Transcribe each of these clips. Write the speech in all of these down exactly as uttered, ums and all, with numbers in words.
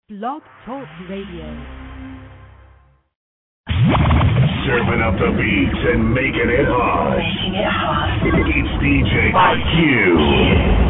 Blog Talk Radio. Serving up the beats and making it hot. Making it hot. It's D J I Q.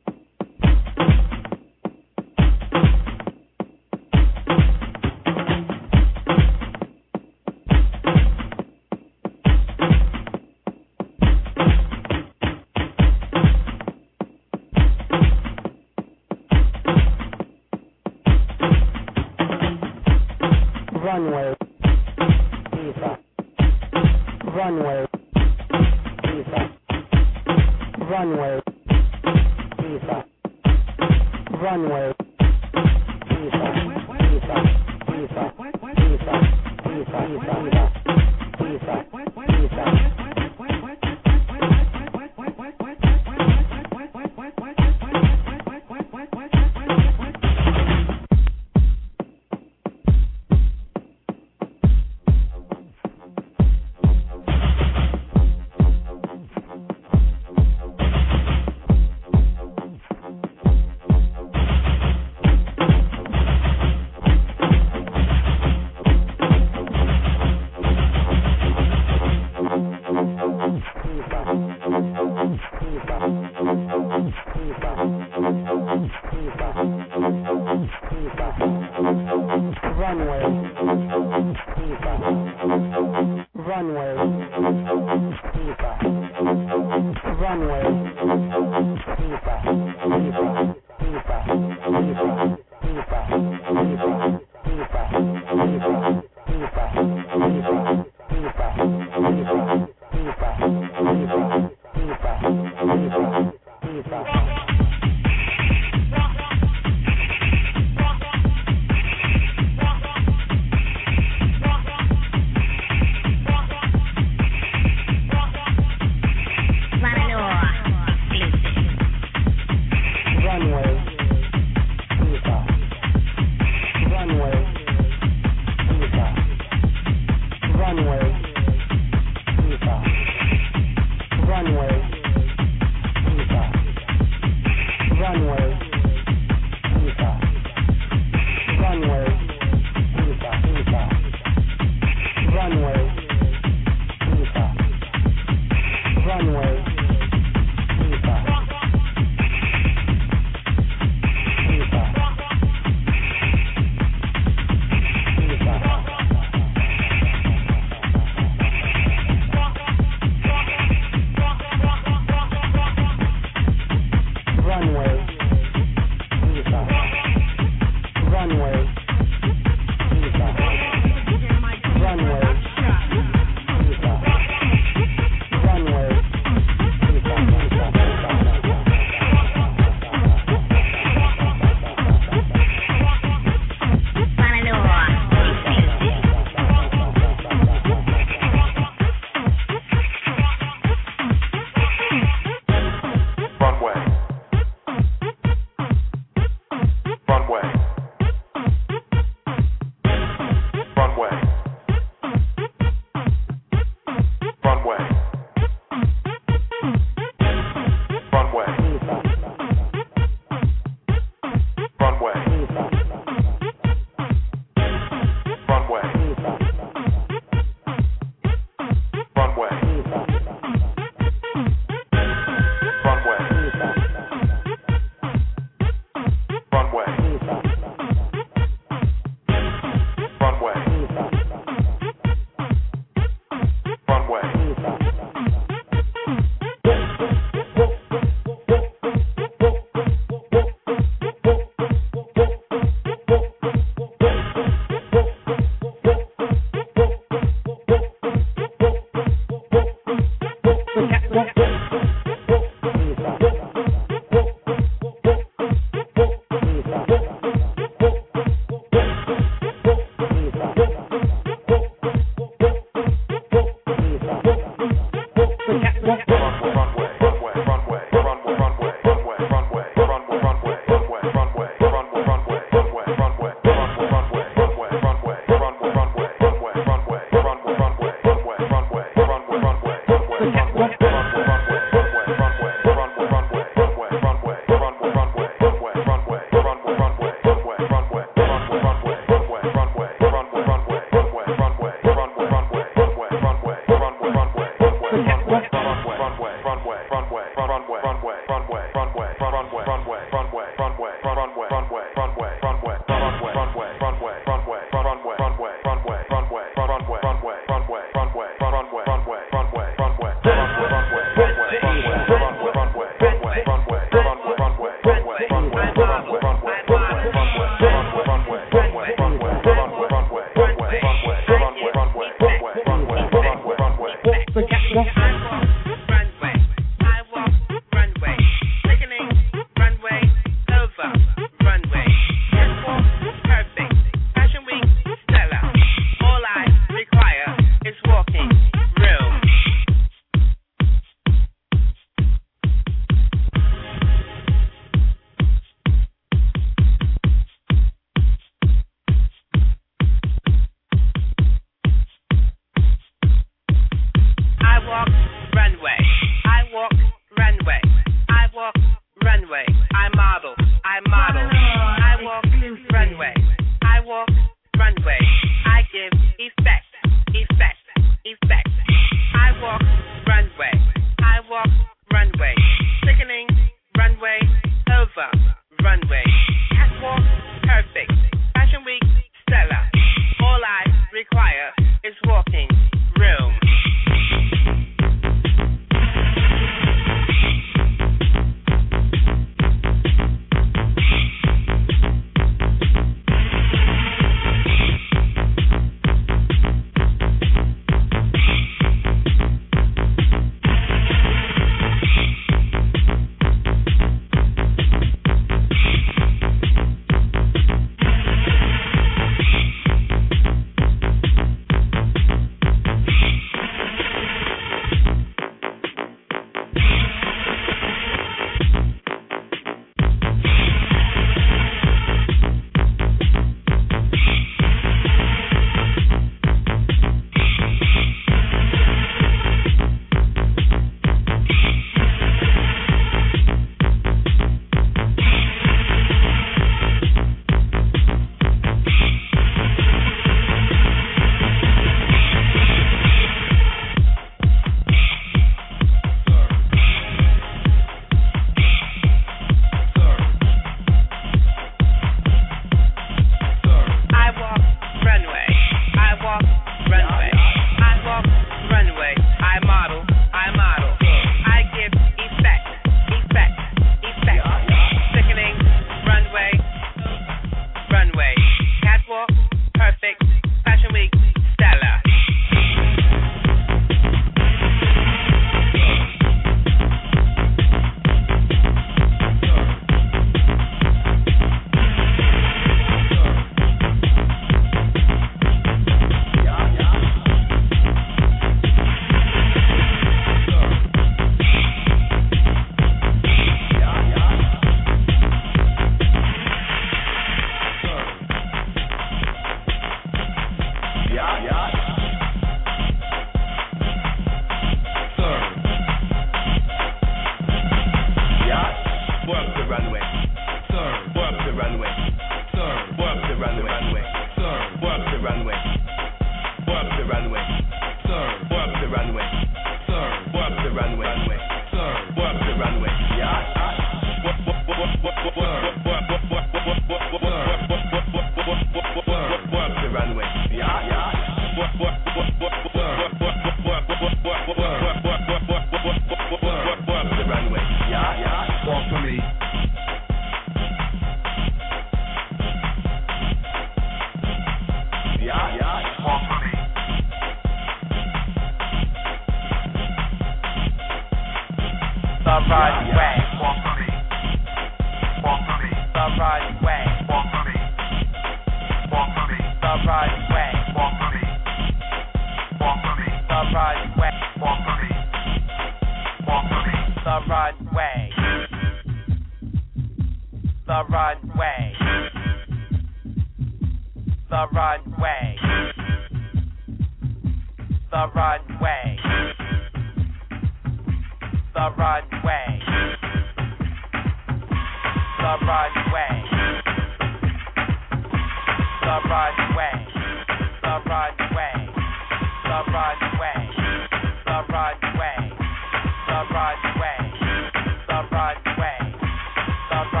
The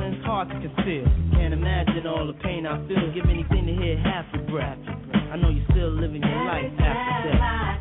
feelings hard to conceal. Can't imagine all the pain I feel. Give anything to hear half your breath. I know you're still living your life after death.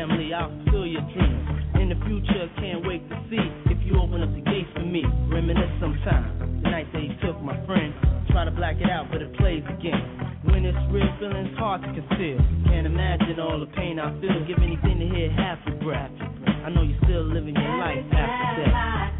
Reminisce sometimes. The night they took my friend, try to black it out, but it plays again. When it's real, feeling's hard to conceal. Can't imagine all the pain I feel. Give anything to hear half your breath. I know you're still living your life after death.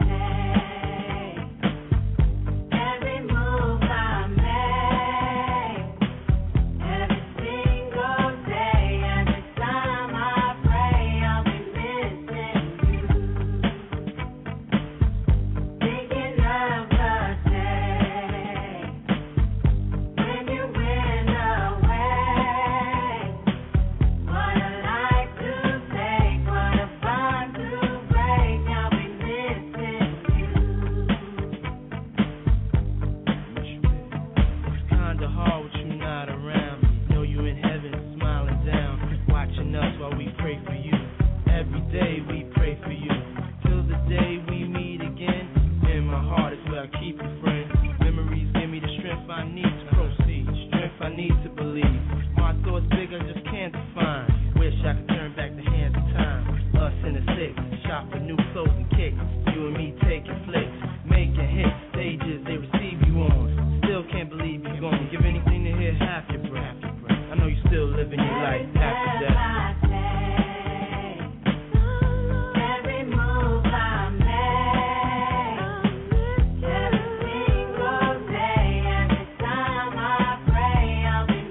I'll be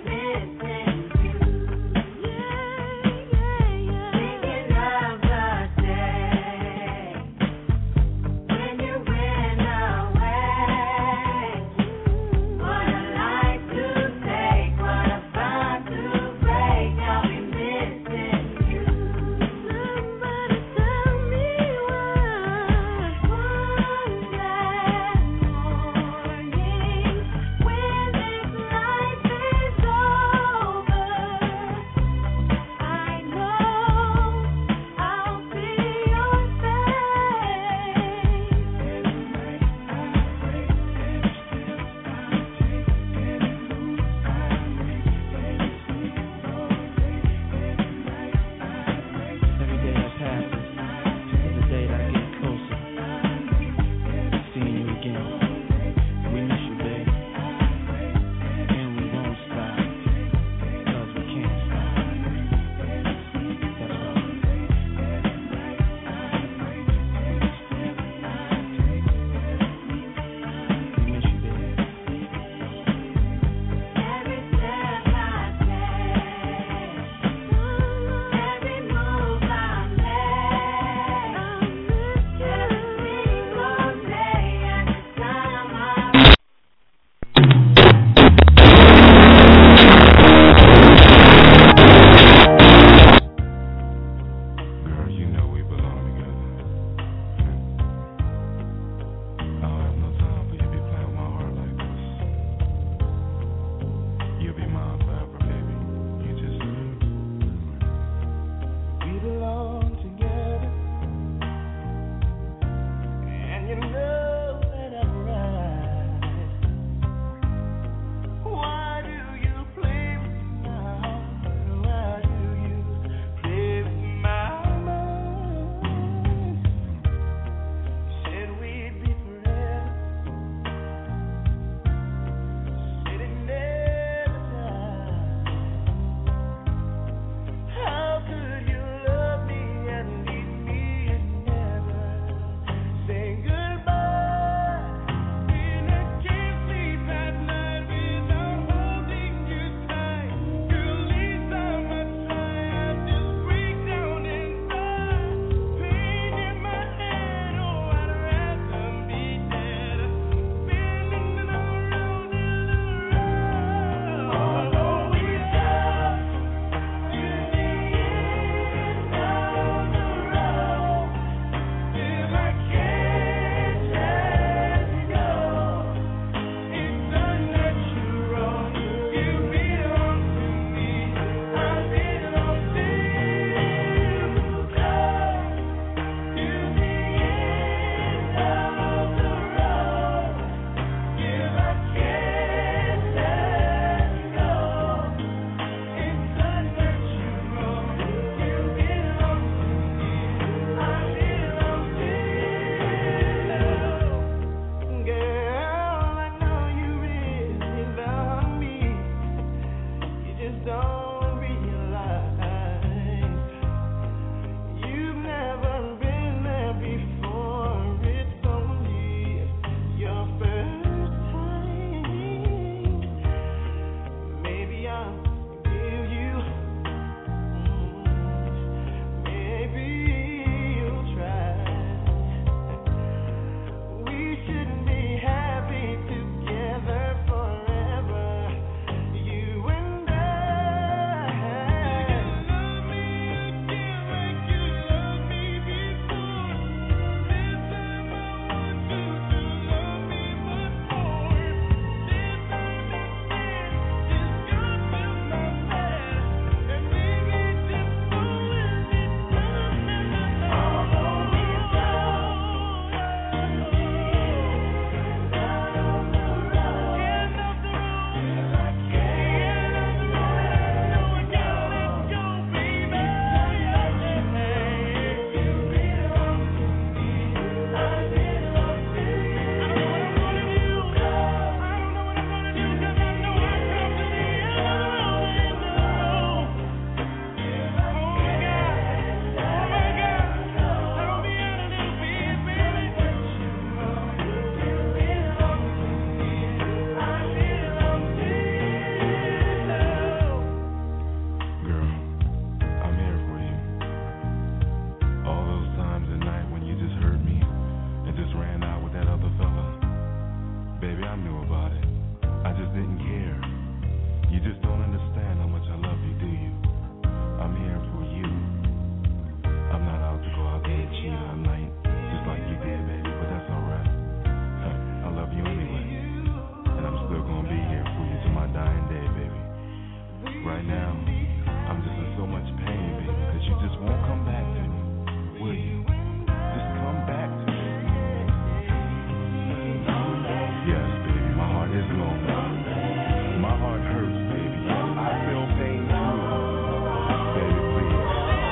baby, I knew about it. I just didn't care. You just don't understand how much I love you, do you? I'm here for you. I'm not out to go out there and cheat all night, just like you did, baby, but that's alright. I love you anyway, and I'm still gonna be here for you to my dying day, baby. Right now, I'm just in so much pain, baby, because you just won't come back to me, will you? Just come back to me. Yes, baby, my heart is lonely. My heart hurts, baby. I feel pain too. Baby, please.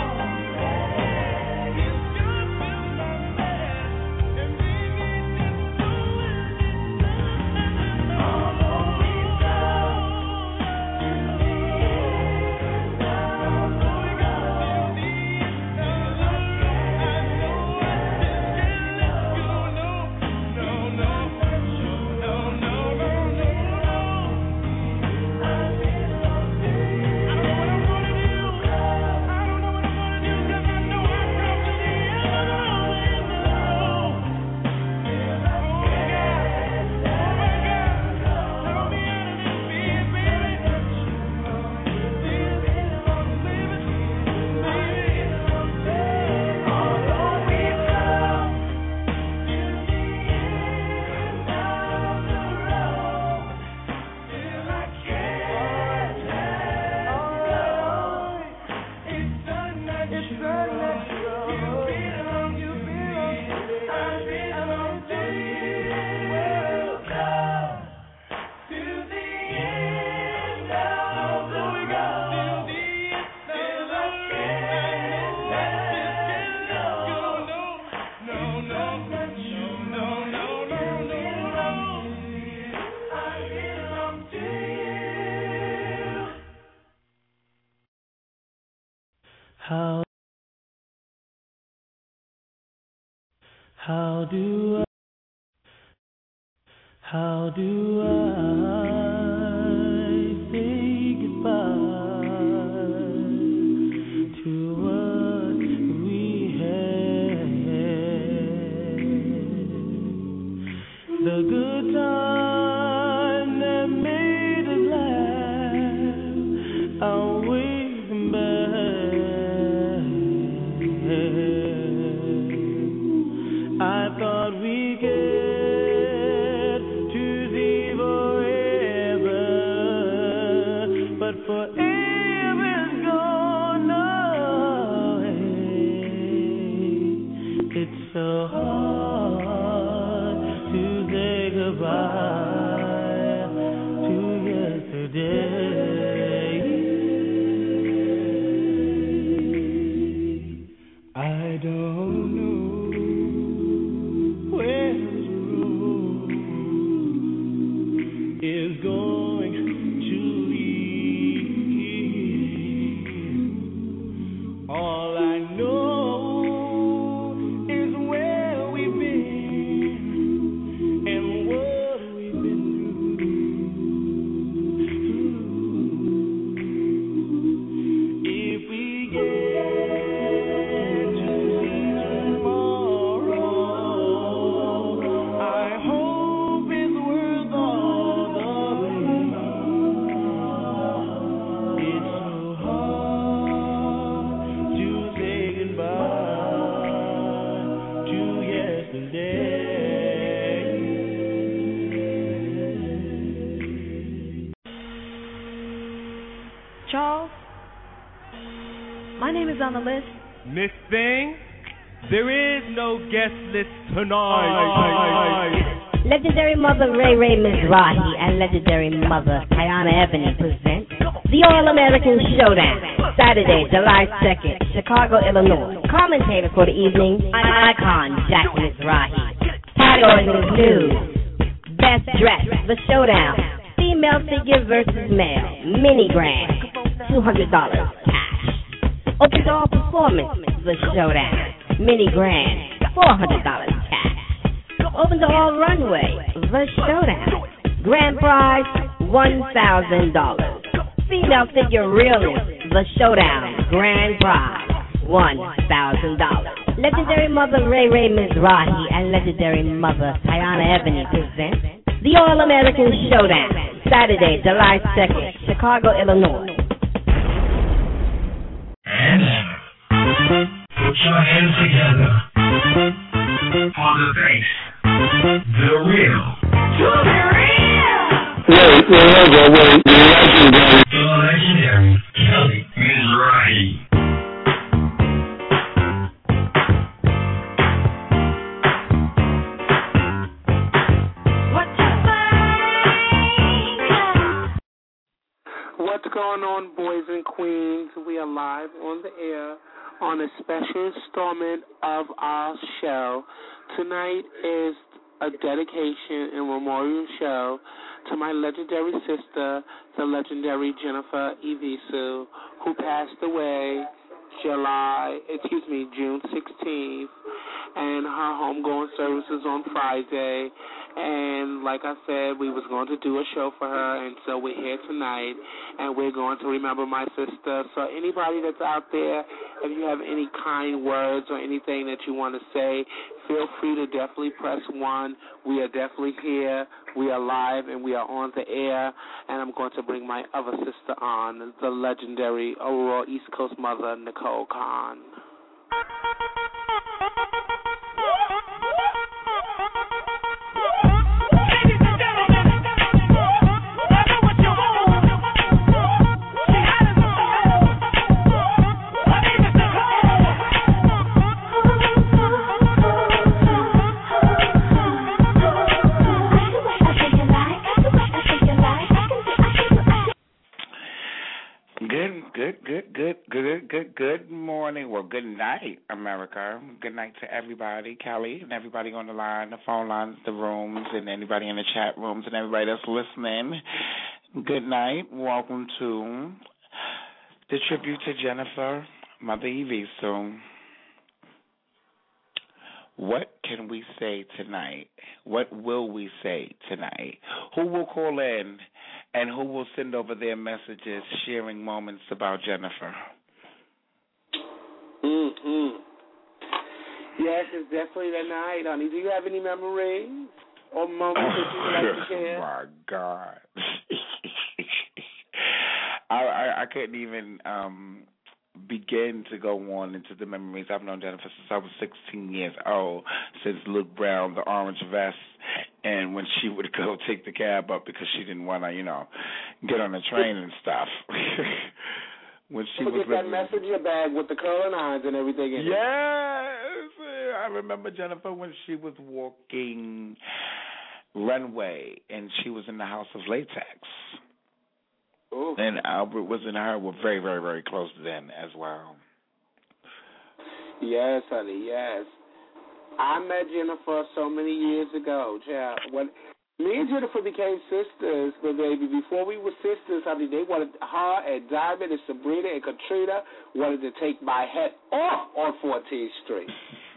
How how do I how do I say goodbye to what we had? The good time that made us laugh, I'll wait back. I thought we get to see forever, but forever is gone away. It's so hard to say goodbye to yesterday. I don't know is going to lead. All I know is where we've been and what we've been through. If we get to see tomorrow, I hope it's worth all the pain. It's so hard to say goodbye to yesterday. Charles, my name is on the list. Miss Thing, there is no guest list tonight. Legendary Mother Ray Ray Mizrahi and legendary Mother Tiana Ebony present the All-American Showdown, Saturday, July second, Chicago, Illinois. Commentator for the evening, icon Jack Mizrahi. Categories is news, best dress, the showdown, female figure versus male, mini grand, two hundred dollars cash. Open door performance, the showdown, mini grand, four hundred dollars cash. Open to all runway, the showdown. Grand prize, one thousand dollars. Female figure realist, the showdown. Grand prize, one thousand dollars. Legendary Mother Ray Ray Mizrahi and legendary Mother Tiana Ebony present The All American Showdown, Saturday, July second, Chicago, Illinois. And now, put your hands together for the bass, the real, to the real. Wait, wait, wait, wait, the legendary, the legendary Kelly Mizrahi. What's going on, boys and queens? We are live on the air on a special installment of our show. Tonight is a dedication and memorial show to my legendary sister, the legendary Jennifer Evisu, who passed away July, excuse me, June sixteenth, and her homegoing services on Friday. And like I said, we was going to do a show for her, and so we're here tonight, and we're going to remember my sister. So anybody that's out there, if you have any kind words or anything that you want to say, feel free to definitely press one. We are definitely here. We are live, and we are on the air, and I'm going to bring my other sister on, the legendary Aurora East Coast mother, Nicole Khan. Good, good, good, good, good, good morning. Well, good night, America. Good night to everybody, Kelly, and everybody on the line, the phone lines, the rooms, and anybody in the chat rooms, and everybody that's listening. Good night. Welcome to the tribute to Jennifer, Mother Evisu. What can we say tonight? What will we say tonight? Who will call in? And who will send over their messages sharing moments about Jennifer? Mm-hmm. Yes, it's definitely the night, honey. Do you have any memories or moments that you would like to share? Oh, my God. I, I, I couldn't even um, begin to go on into the memories. I've known Jennifer since I was sixteen years old, since Luke Brown, the orange vest, and when she would go take the cab up because she didn't want to, you know, get on the train and stuff. When she was get that messenger bag with the curling irons and everything in it. Yes, I remember Jennifer when she was walking runway and she was in the House of Latex. Ooh. And Albert was and her were very, very, very close then as well. Yes, honey, yes. I met Jennifer so many years ago, child. When me and Jennifer became sisters, but baby, before we were sisters, honey, they wanted her and Diamond and Sabrina and Katrina wanted to take my head off on fourteenth Street.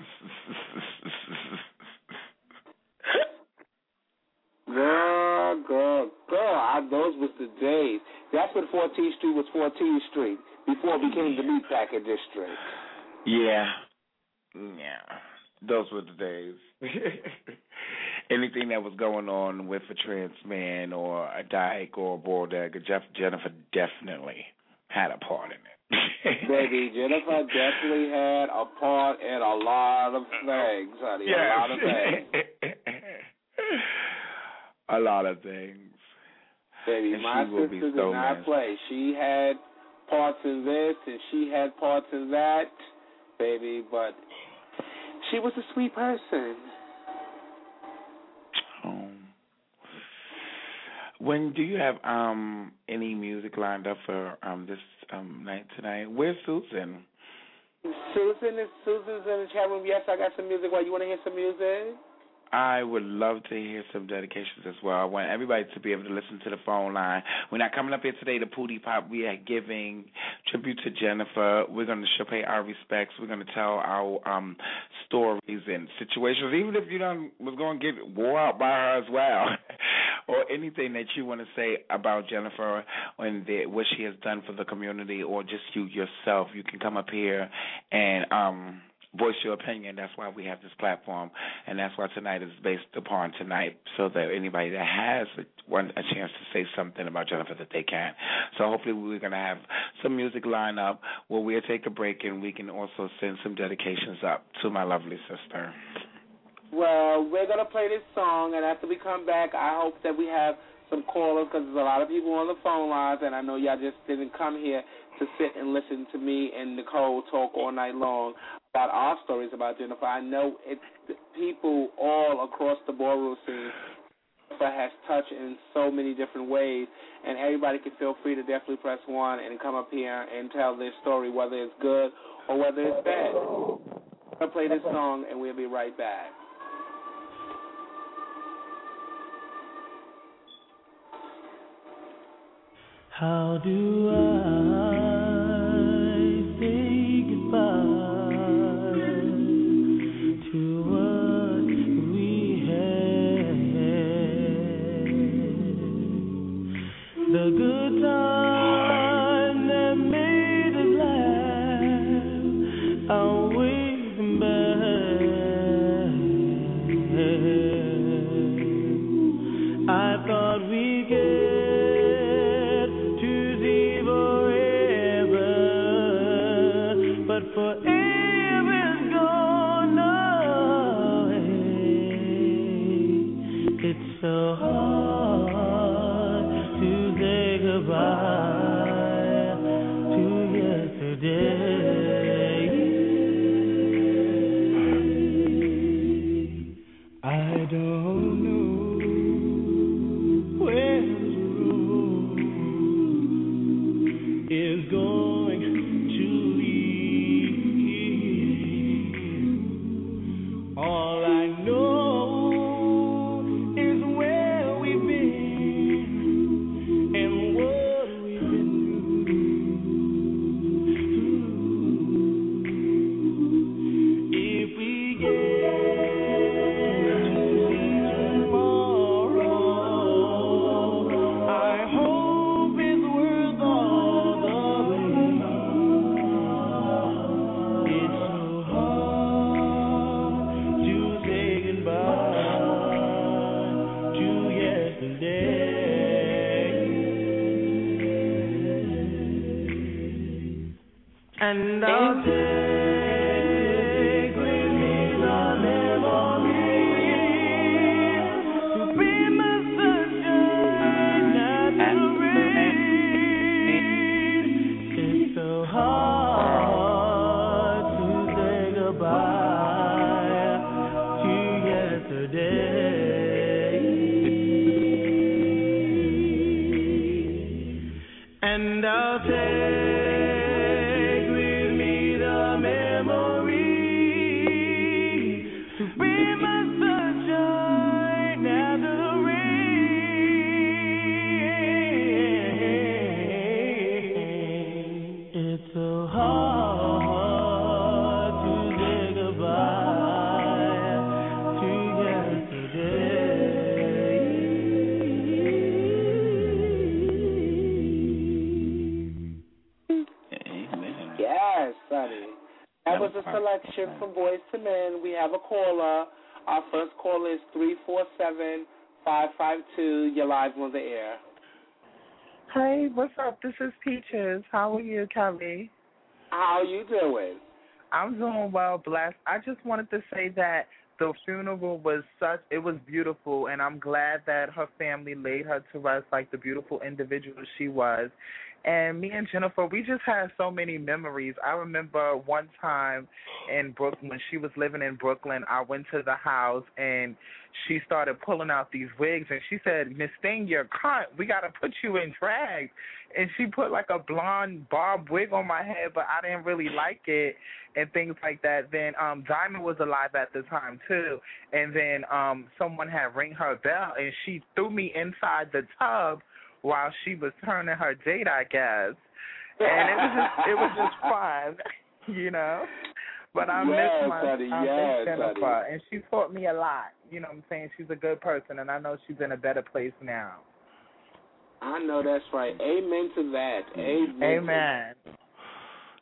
Girl, girl, girl, I, those was the days. That's when fourteenth Street was fourteenth Street, before it became the Meatpacking District. Yeah. Yeah. Those were the days. Anything that was going on with a trans man or a dyke or a boiled egg, Jeff, Jennifer definitely had a part in it. Baby, Jennifer definitely had a part in a lot of things, honey. Yes. A lot of things. A lot of things. Baby, and my sister did so not messed. play. She had parts in this and she had parts in that, baby, but she was a sweet person. Oh. When do you have um any music lined up for um this um night tonight? Where's Susan? Susan is Susan's in the chat room. Yes, I got some music. Why, you want to hear some music? I would love to hear some dedications as well. I want everybody to be able to listen to the phone line. We're not coming up here today to Pootie Pop. We are giving tribute to Jennifer. We're going to show pay our respects. We're going to tell our um, stories and situations, even if you done was going to get wore out by her as well, or anything that you want to say about Jennifer and the, what she has done for the community, or just you yourself. You can come up here and um, voice your opinion. That's why we have this platform, and that's why tonight is based upon tonight, so that anybody that has a, one, a chance to say something about Jennifer, that they can. So hopefully we're going to have some music line up where we'll take a break and we can also send some dedications up to my lovely sister. Well, we're going to play this song, and after we come back, I hope that we have some callers, because there's a lot of people on the phone lines, and I know y'all just didn't come here to sit and listen to me and Nicole talk all night long about our stories about Jennifer. I know it's people all across the ballroom scene Jennifer has touched in so many different ways, and everybody can feel free to definitely press one and come up here and tell their story, whether it's good or whether it's bad. I'm going to play this song, and we'll be right back. How do I say goodbye to what we had? The good time that made us laugh, I'll wait back. I thought we'd get forever's gone away. It's so hard to say goodbye to yesterday. I don't know where this road is going to lead. All I know is where we've been and what we've been through. If we get to see tomorrow, I hope it's worth all the pain. It's so hard to say goodbye to yesterday, and I'll take with me the memories to be my sunshine and the rain. It's so hard to say goodbye to yesterday, and I'll take with me the memory to be my sunshine after the rain. It's so hard to say goodbye to yesterday. Amen. Yes, Sonny. That was a selection from Boys to Men. We have a caller. Our first caller is three four seven, five five two. You're live on the air. Hey, what's up? This is Peaches. How are you, Kelly? How you doing? I'm doing well, blessed. I just wanted to say that the funeral was such, it was beautiful, and I'm glad that her family laid her to rest like the beautiful individual she was. And me and Jennifer, we just had so many memories. I remember one time in Brooklyn, when she was living in Brooklyn, I went to the house, and she started pulling out these wigs, and she said, Miss Thing, you're cunt. We got to put you in drag. And she put like a blonde bob wig on my head, but I didn't really like it and things like that. Then um, Diamond was alive at the time, too. And then um, someone had ring her bell, and she threw me inside the tub while she was turning her date, I guess. And it was just it was just fun, you know. But I yes, miss my buddy, I yes, miss Jennifer, buddy. and she taught me a lot. You know what I'm saying? She's a good person, and I know she's in a better place now. I know that's right. Amen to that. Amen. Amen.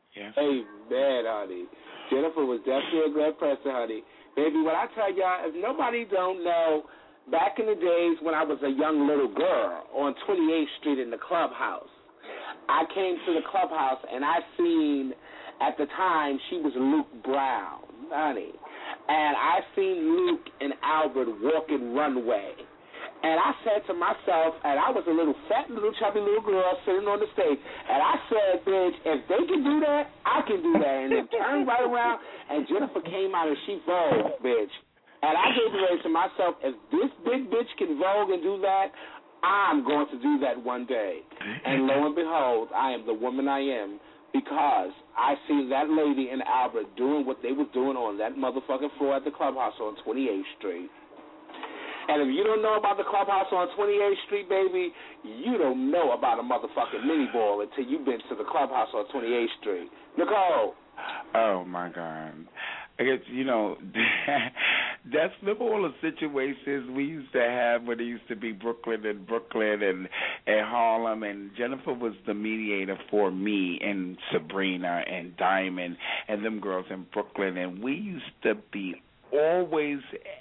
Yes. Amen, honey. Jennifer was definitely a great person, honey. Baby, when I tell y'all, if nobody don't know, back in the days when I was a young little girl on twenty-eighth Street in the clubhouse, I came to the clubhouse and I seen, at the time, she was Luke Brown, honey. And I seen Luke and Albert walking runway. And I said to myself, and I was a little fat, little chubby little girl sitting on the stage, and I said, bitch, if they can do that, I can do that. And then turned right around, and Jennifer came out and she vogued, bitch. And I gave the raise to myself, if this big bitch can vogue and do that, I'm going to do that one day. And lo and behold, I am the woman I am because I see that lady and Albert doing what they was doing on that motherfucking floor at the clubhouse on twenty-eighth Street. And if you don't know about the clubhouse on twenty-eighth Street, baby, you don't know about a motherfucking mini ball until you've been to the clubhouse on twenty-eighth Street. Nicole. Oh, my God. I guess, you know, that's remember all the situations we used to have when it used to be Brooklyn and Brooklyn and, and Harlem, and Jennifer was the mediator for me and Sabrina and Diamond and them girls in Brooklyn, and we used to be always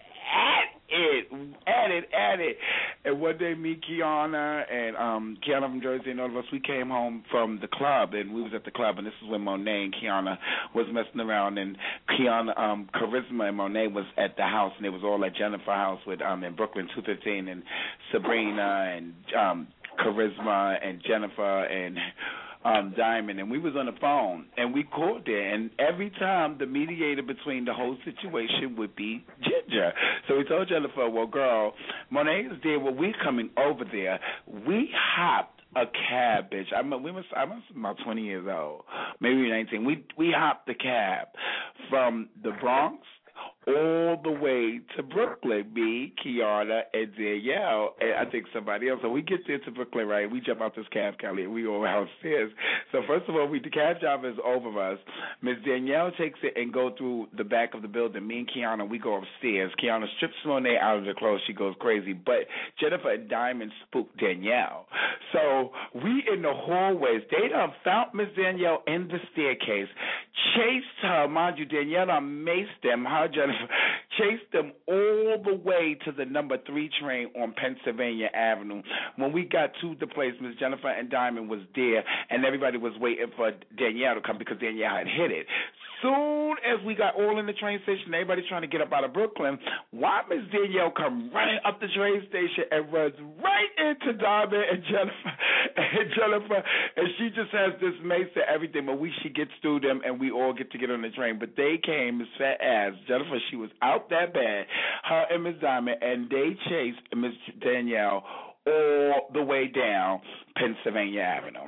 at it, at it, at it. And one day, me, Kiana, and um, Kiana from Jersey, and all of us, we came home from the club, and we was at the club, and this is when Monet and Kiana was messing around, and Kiana, um, Charisma and Monet was at the house, and it was all at Jennifer House with um in Brooklyn two fifteen, and Sabrina and um Charisma and Jennifer and Um, Diamond, and we was on the phone, and we called there, and every time the mediator between the whole situation would be Ginger. So we told Jennifer, well, girl, Monet is there, well, we coming over there. We hopped a cab, bitch. I mean, we was I was about twenty years old, maybe nineteen. We we hopped the cab from the Bronx all the way to Brooklyn, me, Kiana, and Danielle, and I think somebody else. So we get there to Brooklyn, right? We jump out this cab, Kelly, and we go downstairs. So first of all, we the cab driver is over us. Miss Danielle takes it and go through the back of the building. Me and Kiana, we go upstairs. Kiana strips Monet out of the clothes. She goes crazy. But Jennifer and Diamond spook Danielle. So we in the hallways. They done found Miss Danielle in the staircase, chased her. Mind you, Danielle done maced them. Her Jennifer chased them all the way to the number three train on Pennsylvania Avenue. When we got to the place, Miss Jennifer and Diamond was there, and everybody was waiting for Danielle to come because Danielle had hit it. Soon as we got all in the train station, everybody trying to get up out of Brooklyn, why Miss Danielle come running up the train station and runs right into Diamond and Jennifer, and Jennifer, and she just has this mace and everything, but we she gets through them, and we all get to get on the train. But they came as fat ass. Jennifer, she was out that bad, her and Miss Diamond, and they chased Miss Danielle all the way down Pennsylvania Avenue.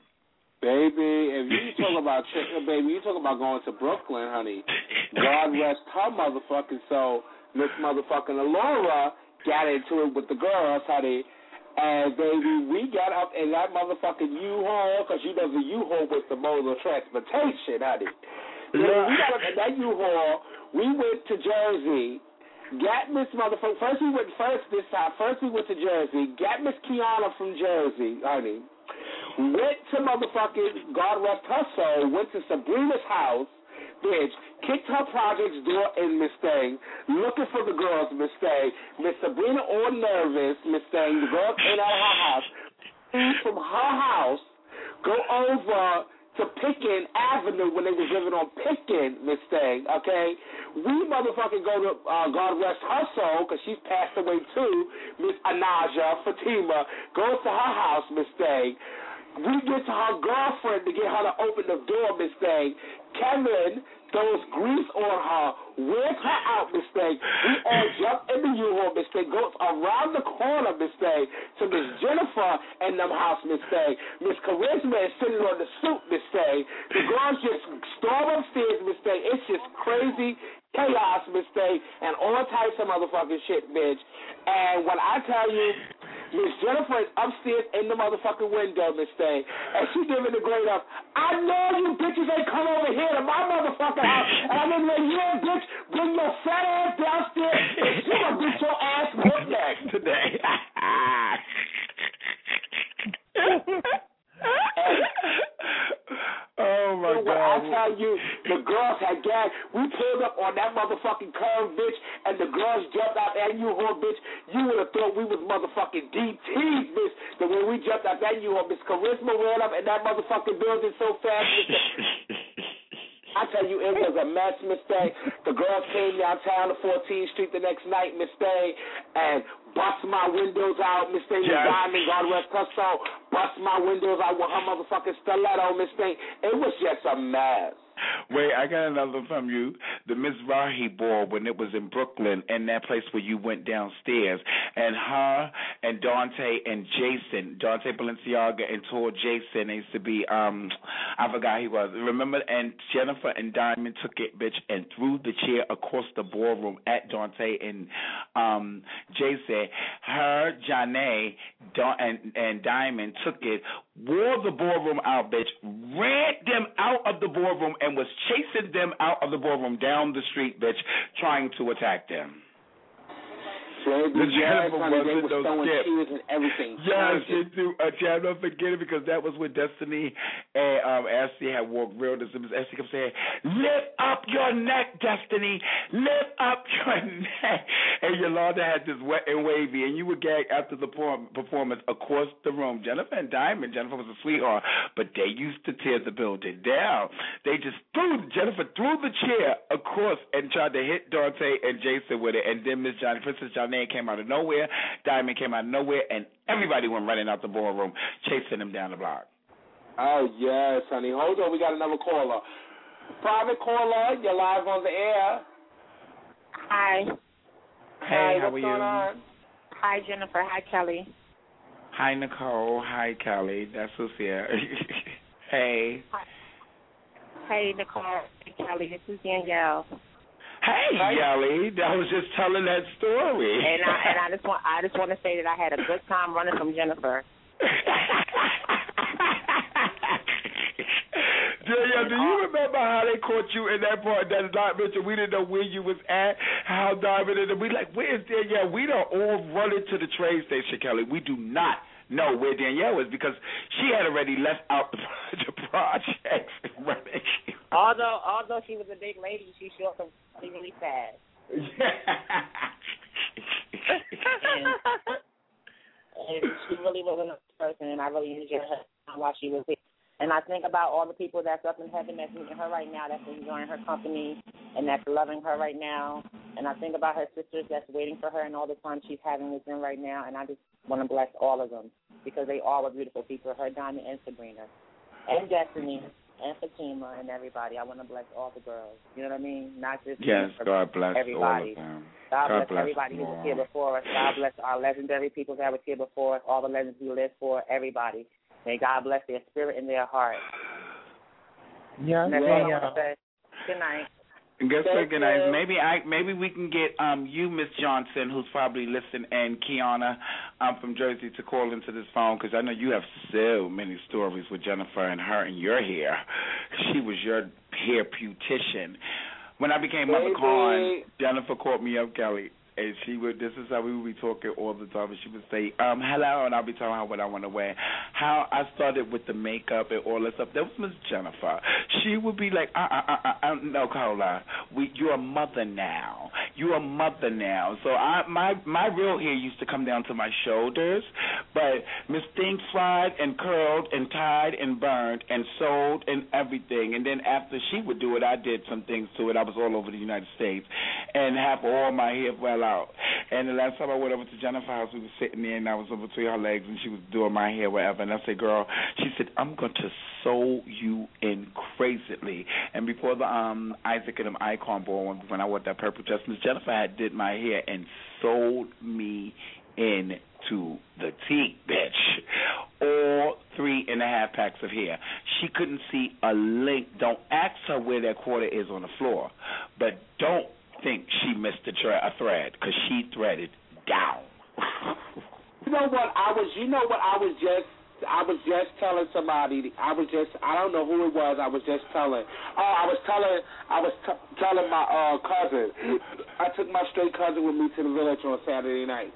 Baby, if you talk about baby, you talk about going to Brooklyn, honey. God rest her motherfucking soul. Miss motherfucking Alora got into it with the girls, honey. And baby, we got up in that motherfucking U-Haul, because you know the U-Haul was the mode of transportation, honey. So we got up in that U-Haul. We went to Jersey. Got Miss motherfucker. First we went first this time. First we went to Jersey. Got Miss Kiana from Jersey, honey. Went to motherfucking, God rest her soul, went to Sabrina's house, bitch, kicked her project's door in, Miss Thing, looking for the girls, Miss Thing. Miss Sabrina all nervous, Miss Thing, the girls came out of her house, from her house, go over to Pitkin Avenue when they was living on Pitkin, Miss Thing, okay? We motherfucking go to, uh, God rest her soul, because she's passed away too, Miss Anaja Fatima, goes to her house, Miss Thing. We get to her girlfriend to get her to open the door, Miss Thing. Kevin throws grease on her, wears her out, Miss Thing. We all jump in the U-Haul, Miss Thing, goes around the corner, Miss Thing, to Miss Jennifer and them house, Miss Thing. Miss Charisma is sitting on the stoop, Miss Thing. The girls just storm upstairs, Miss Thing. It's just crazy chaos, Miss Thing, and all types of motherfucking shit, bitch. And when I tell you, Miss Jennifer is upstairs in the motherfucking window, Miss Thing, and she giving the grade up. I know you bitches ain't come over here to my motherfucking house, and I'm gonna let you, bitch, bring your fat ass downstairs, and she gonna get your ass whooped next today. Oh my and God! When I telling you, the girls had gagged. We pulled up on that motherfucking curve, bitch, and the girls jumped out that U-Haul, bitch. You would have thought we was motherfucking D Ts, bitch. The way we jumped out that U-Haul, Miss Charisma ran up in that motherfucking building so fast, Mister I tell you, it was a mess, Miss Day. The girls came downtown to fourteenth Street the next night, Miss Day, and bust my windows out, Miss Day. Yes. Diamond, God rest her soul, bust my windows out with her motherfucking stiletto, Miss Day. It was just a mess. Wait, I got another from you. The Mizrahi ball when it was in Brooklyn, and that place where you went downstairs, and her and Dante and Jason, Dante Balenciaga and Tor Jason, they used to be, um, I forgot who he was. Remember? And Jennifer and Diamond took it, bitch, and threw the chair across the ballroom at Dante and um, Jason. Her, Janae, Don, and, and Diamond took it, wore the ballroom out, bitch, ran them out of the ballroom, and was chasing them out of the ballroom down the street, bitch, trying to attack them. The yes, honey, they were throwing cheers and everything. Yes, they do. Uh, I'll never forget it because that was when Destiny and um, Ashley had walked real. Ashley kept saying, "Lift up your neck, Destiny. Lift up your neck." And Yolanda had this wet and wavy, and you would gag after the performance across the room. Jennifer and Diamond, Jennifer was a sweetheart, but they used to tear the building down. They just threw, Jennifer threw the chair across and tried to hit Dante and Jason with it, and then Miss Johnny, Princess Johnny came out of nowhere, Diamond came out of nowhere, and everybody went running out the ballroom, chasing them down the block. Oh, yes, honey. Hold on, we got another caller. Private caller, you're live on the air. Hi. Hey, Hi, how what's are you? Going on? Hi, Jennifer. Hi, Kelly. Hi, Nicole. Hi, Kelly. That's who's here. Hey. Hi. Hey, Nicole. Hey, Kelly. This is Danielle. Hey, Yelly, I was just telling that story. And I and I just want I just want to say that I had a good time running from Jennifer. Danielle, do you remember how they caught you in that part that is not mentioned? We didn't know where you was at, how Diamond and we like, where's Danielle? We don't all run into the train station, Kelly. We do not know where Danielle is because she had already left out the, the projects and running. Although although she was a big lady, she sure could be really fast. and, and she really was a nice person, and I really enjoyed her while she was here. And I think about all the people that's up in heaven that's meeting her right now, that's enjoying her company, and that's loving her right now. And I think about her sisters that's waiting for her and all the fun she's having with them right now. And I just want to bless all of them because they all are beautiful people, her, Diamond, and Sabrina, and Destiny, and Fatima, and everybody. I want to bless all the girls. You know what I mean? Not just yes, God bless everybody. all of them. God, God bless, bless everybody who was here before us. God bless our legendary people that were here before us, all the legends who live for everybody. May God bless their spirit and their heart. Yeah, That's yeah, all I yeah. want to say. Good night. And guess what, good night. Maybe I maybe we can get um you, Miss Johnson, who's probably listening, and Kiana um from Jersey to call into this phone because I know you have so many stories with Jennifer and her and your hair. She was your hair beautician. When I became Mother Khan, Jennifer called me up, Kelly. And she would, this is how we would be talking all the time. And she would say, um, hello, and I'll be telling her what I want to wear. How I started with the makeup and all that stuff. That was Miss Jennifer. She would be like, uh, uh, uh, uh, no, Carla, we, you're a mother now. You're a mother now. So I, my my real hair used to come down to my shoulders, but Miss Thing fried and curled and tied and burned and sewed and everything. And then after she would do it, I did some things to it. I was all over the United States and half all my hair fell out. And the last time I went over to Jennifer's house, we were sitting there, and I was over between her legs, and she was doing my hair, whatever. And I said, girl, she said, I'm going to sew you in crazily. And before the um Isaac and them Icon Ball, when, when I wore that purple dress, Miss Jennifer had did my hair and sewed me in to the teeth, bitch. All three and a half packs of hair. She couldn't see a link. Don't ask her where that quarter is on the floor, but don't think she missed a, tra- a thread because she threaded down. You know what I was? You know what I was just? I was just telling somebody. I was just. I don't know who it was. I was just telling. Oh, I was telling. I was t- telling my uh, cousin. I took my straight cousin with me to the village on Saturday night,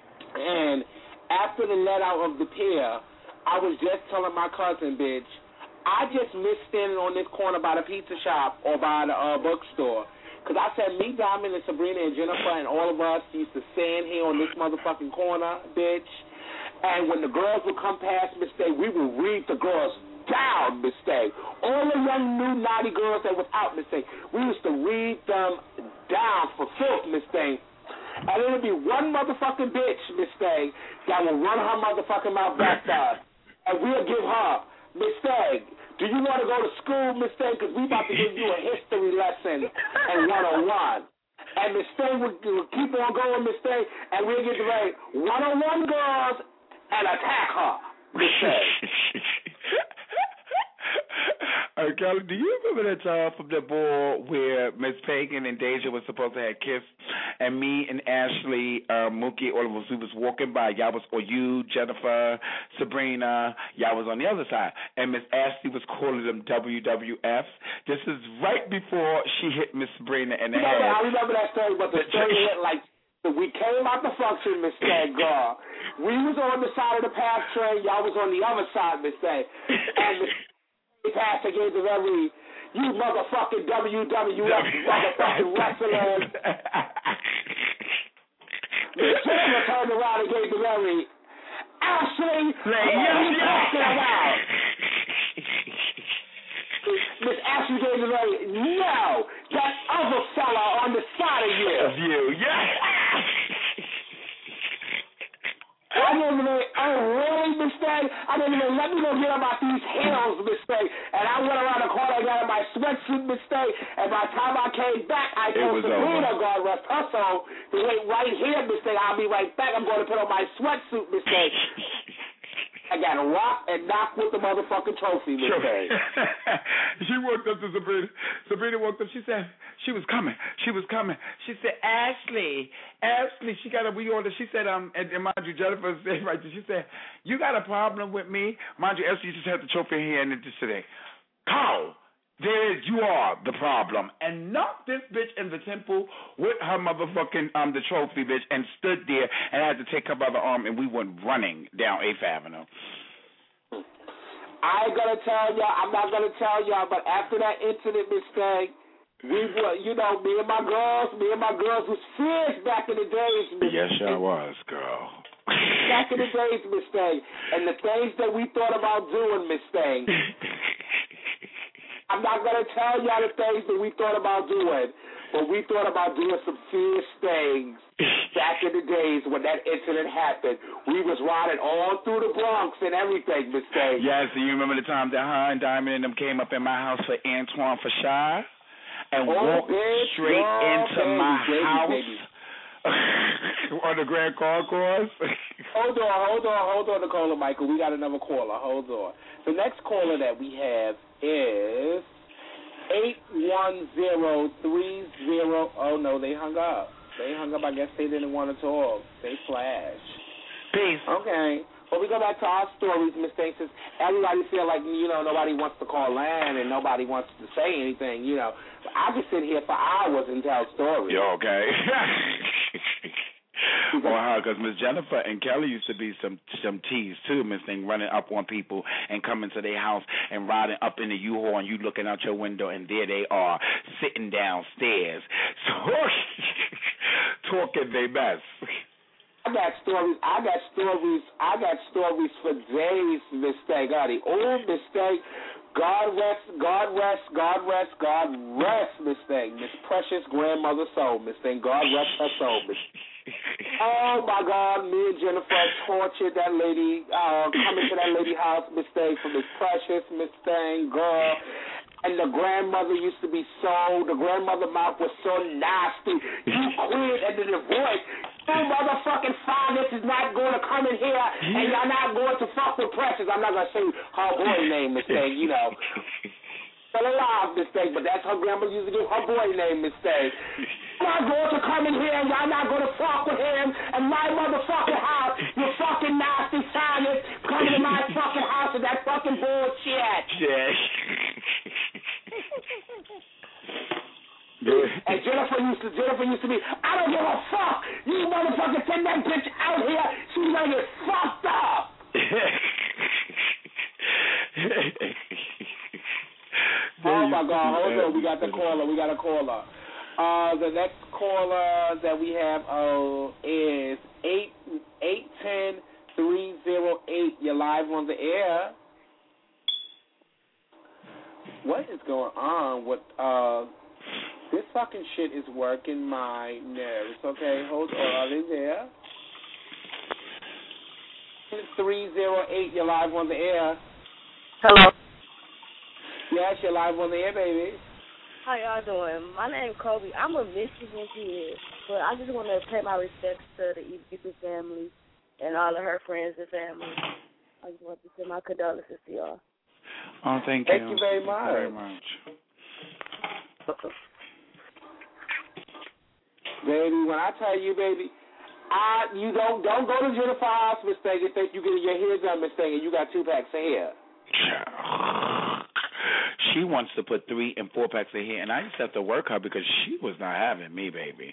and after the let out of the pier, I was just telling my cousin, bitch. I just missed standing on this corner by the pizza shop or by the uh, bookstore. Because I said me, Diamond, and Sabrina, and Jennifer, and all of us used to stand here on this motherfucking corner, bitch. And when the girls would come past Miss Day, we would read the girls down, Miss Day. All the young, new, naughty girls that was out, Miss Day, we used to read them down for filth, Miss Day. And it would be one motherfucking bitch, Miss Day, that would run her motherfucking mouth back to us. And we'll give her, Miss Day, do you want to go to school, Miss Day? Because we about to give you a history lesson and one oh one. And Miss Day would, would keep on going, Miss Day, and we'll get ready one oh one girls and attack her, Miss Day. Uh, Kelly, do you remember that time from the ball where Miss Pagan and Deja was supposed to have kissed, and me and Ashley, uh, Mookie, all of us, we was walking by. Y'all was, or you, Jennifer, Sabrina, y'all was on the other side, and Miss Ashley was calling them W W Fs. This is right before she hit Miss Sabrina in the you know, head. I remember that story, but the story went like, we came out the function, Miss Day, girl. We was on the side of the path train. Y'all was on the other side, Miss Day. And Miss Pastor gave the very, you motherfucking W W F motherfucking wrestlers. Miss Chandler turned around and gave the very, Ashley, what are you talking about? Miss Ashley gave the very, no, that other fella on the side of you. Of you, yes. I didn't even, oh really, Miss Day? I didn't even let me go get about these hills, Miss Day. And I went around the corner, I got in my sweatsuit, Miss Day. And by the time I came back, I told Sabrina, God rest her soul, to wait right here, Miss Day. I'll be right back. I'm going to put on my sweatsuit, Miss Day. I got to rock and knock with the motherfucking trophy, Miss Day. She walked up to Sabrina. Sabrina walked up. She said, she was coming. She was coming. She said, Ashley, Ashley, she got a reorder. She said, um, and, and mind you, Jennifer said right there, she said, you got a problem with me? Mind you, Ashley just had the trophy in here and it just today. Carl, there is, you are the problem. And knocked this bitch in the temple with her motherfucking, um, the trophy, bitch, and stood there and had to take her by the arm, and we went running down eighth Avenue. I ain't gonna tell y'all, I'm not gonna tell y'all, but after that incident, Miss Day, we were, you know, me and my girls, me and my girls was fierce back in the days, Miss Yes, I was, girl. Back in the days, Miss Day, and the things that we thought about doing, Miss Day. I'm not going to tell y'all the things that we thought about doing, but we thought about doing some fierce things back in the days when that incident happened. We was riding all through the Bronx and everything, Miss Day. Yes, do you remember the time that her and Diamond and them came up in my house for Antoine for Shy and oh, walked bitch, straight oh, into baby, my baby, house baby. on the Grand Concourse? Hold on, hold on, hold on, Nicola Michael. We got another caller. Hold on. The next caller that we have is eight one zero three zero. Oh, no, they hung up. They hung up. I guess they didn't want to talk. They flashed. Peace. Okay. Well, we go back to our stories, Miss Day, since everybody feel like, you know, nobody wants to call in and nobody wants to say anything, you know. I could sit here for hours and tell stories. You okay? Well, because Miss Jennifer and Kelly used to be some some tease too, Miss Thing, running up on people and coming to their house and riding up in the U-Haul and you looking out your window and there they are sitting downstairs, talking their best. I got stories. I got stories. I got stories for days, Miss Thing. Oh, Miss Thing. God rest, God rest, God rest, God rest, Miss Thing. Miss Precious grandmother soul, Miss Thing. God rest her soul, Miss. Oh my God, me and Jennifer tortured that lady, uh, coming to that lady house, Miss Thing, for Miss Precious, Miss Thing, girl. And the grandmother used to be so, the grandmother mouth was so nasty. You quit and then the voice, you motherfucking father is not going to come in here and y'all not going to fuck with Precious. I'm not going to say her boy name, Miss Thing, you know. Still alive, Miss Thing, but that's her grandmother used to give her boy name, Miss Thing. Y'all not going to come in here and y'all not going to fuck with him and my motherfucking house. You fucking nasty silence coming to my fucking house with that fucking bullshit. Yeah. And Jennifer used to Jennifer used to be, I don't give a fuck. You motherfucker send that bitch out here. She's gonna get fucked up. on, go on. Hold on. We got the caller. We got a caller. Uh, the next caller that we have oh, is eight eight ten three zero eight. You're live on the air. What is going on with uh? This fucking shit is working my nerves. Okay, hold on. Are they there? three zero eight. You're live on the air. Hello. Yes, you're live on the air, baby. How y'all doing? My name's Kobe. I'm a Michigan kid, but I just want to pay my respects to the Ibiza family and all of her friends and family. I just want to send my condolences to y'all. Oh, thank you. Thank you. you very much. Thank you very much. Baby, when I tell you, baby, I you don't don't go to Jennifer House, Miss Thing, and think you getting your hair done, Miss Thing, and you got two packs of hair. She wants to put three and four packs of hair, and I used to have to work her because she was not having me, baby.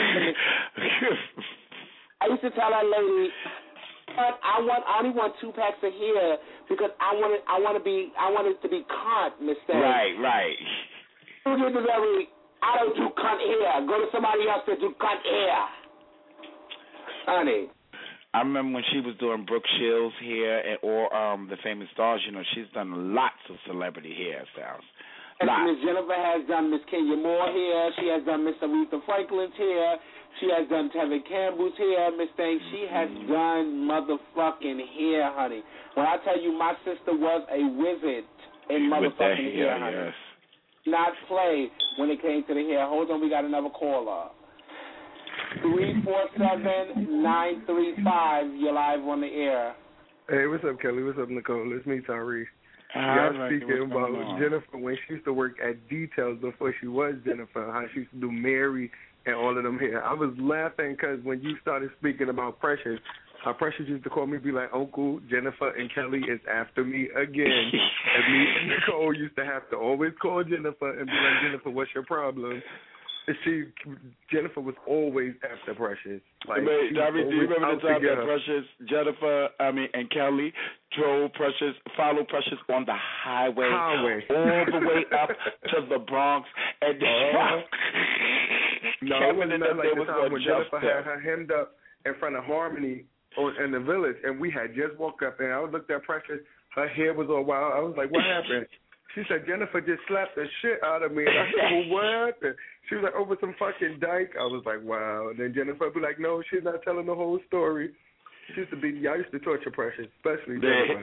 I used to tell that lady, but I want I only want two packs of hair because I want it I want to be I want it to be cut, Miss Thing. Right, right. You get the very I don't do cut hair. Go to somebody else that do cut hair, honey. I remember when she was doing Brooke Shields hair and, or um, the Famous Stars, you know, she's done lots of celebrity hairstyles. Miss Jennifer has done Miss Kenya Moore hair. She has done Miss Aretha Franklin's hair. She has done Tevin Campbell's hair, Miss Thing. She has mm-hmm. done motherfucking hair, honey. When I tell you my sister was a wizard in motherfucking hair, hair, honey. Yes. Not play when it came to the hair. Hold on, we got another caller. three four seven nine three five. You're live on the air. Hey, what's up, Kelly? What's up, Nicole? It's me, Tyree. Y'all right, speaking about Jennifer when she used to work at Details before she was Jennifer, how she used to do Mary and all of them here. I was laughing because when you started speaking about Precious, how Precious used to call me, be like, Uncle, Jennifer and Kelly is after me again. And me and Nicole used to have to always call Jennifer and be like, Jennifer, what's your problem? She Jennifer was always after Precious. Like, Wait, Darby, do you remember the time that Precious, Jennifer, I mean, and Kelly drove Precious, followed Precious on the highway, highway. all the way up to the Bronx, and uh, no, Kevin it and wasn't them, like they the was time when Jennifer there. had her hemmed up in front of Harmony on, in the Village, and we had just woke up, and I looked at Precious, her hair was all wild. I was like, what happened? She said, Jennifer just slapped the shit out of me. And I said, well, what happened? She was like, over some fucking dyke. I was like, wow. And then Jennifer would be like, no, she's not telling the whole story. She used to be, I used to torture Precious, especially Jennifer.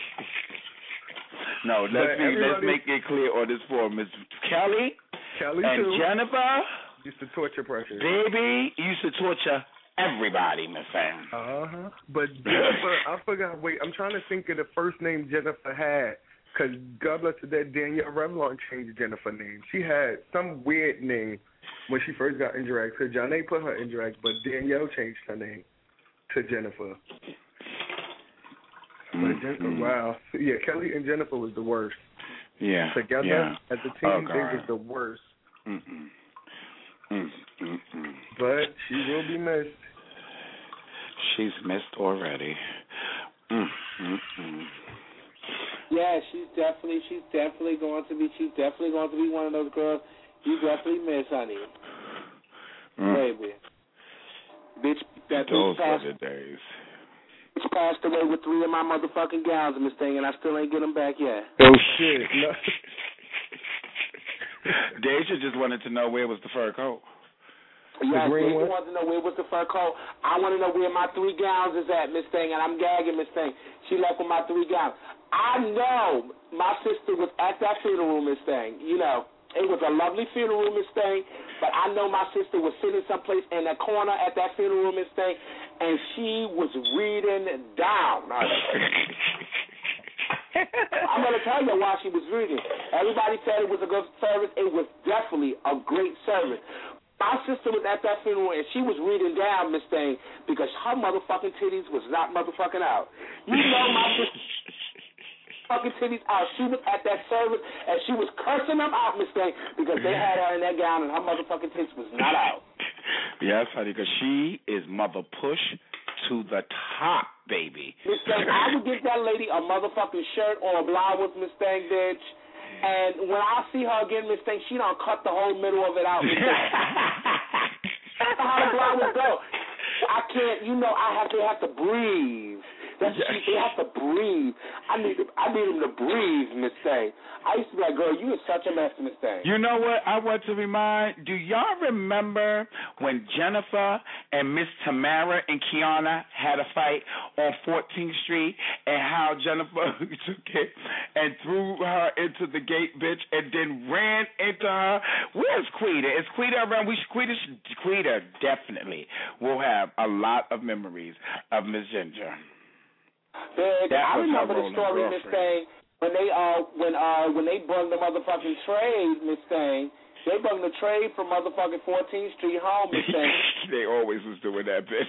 No, let's, be, let's make it clear on this forum. Miss Kelly, Kelly and too. Jennifer used to torture Precious. Baby, used to torture everybody, Miss Sam. Uh-huh. But Jennifer, I forgot, wait, I'm trying to think of the first name Jennifer had. Because God bless her, that Danielle Revlon changed Jennifer's name. She had some weird name when she first got Indiract. So Johnny put her Indiract, but Danielle changed her name to Jennifer. Mm-hmm. But Jennifer, wow. So yeah, Kelly and Jennifer was the worst. Yeah. Together yeah. as a team, oh, they was the worst. Mm-mm. Mm-mm. But she will be missed. She's missed already. Mm-mm. Yeah, she's definitely, she's definitely going to be, she's definitely going to be one of those girls you definitely miss, honey. Mm. Baby. Bitch, that those bitch passed, were the days. Bitch passed away with three of my motherfucking gowns in this thing, and I still ain't get them back yet. Oh, shit. No. Deja just wanted to know where was the fur coat. Yeah, Deja wanted to know where was the fur coat. I want to know where my three gowns is at, Miss Thing, and I'm gagging, Miss Thing. She left with my three gowns. I know my sister was at that funeral, Miss Thing. You know, it was a lovely funeral, Miss Thing, but I know my sister was sitting someplace in the corner at that funeral, Miss Thing, and she was reading down. I'm going to tell you why she was reading. Everybody said it was a good service. It was definitely a great service. My sister was at that funeral, and she was reading down, Miss Thing, because her motherfucking titties was not motherfucking out. You know my sister fucking titties out. She was at that service, and she was cursing them out, Miss Thing, because they had her in that gown, and her motherfucking titties was not out. Yes, honey, because she is mother push to the top, baby. Miss Thing, I would give that lady a motherfucking shirt or a blouse, Miss Thing, bitch, And when I see her again, Miss Thing, she done cut the whole middle of it out. That's how the flowers go. I can't, you know, I have to have to breathe. That's they have to breathe. I need I need them to breathe, Miss Thing. I used to be like, girl, you are such a mess, Miss Thing. You know what I want to remind? Do y'all remember when Jennifer and Miss Tamara and Kiana had a fight on fourteenth Street and how Jennifer took it and threw her into the gate, bitch, and then ran into her? Where's Quita? Is Quita around? We Quita, Quita definitely will have a lot of memories of Miss Ginger. Big. I remember the story, Miss Thing, when they uh when uh when they brung the motherfucking trade, Miss Thing. They brung the trade from motherfucking fourteenth Street home, Miss Thing. They always was doing that, bitch.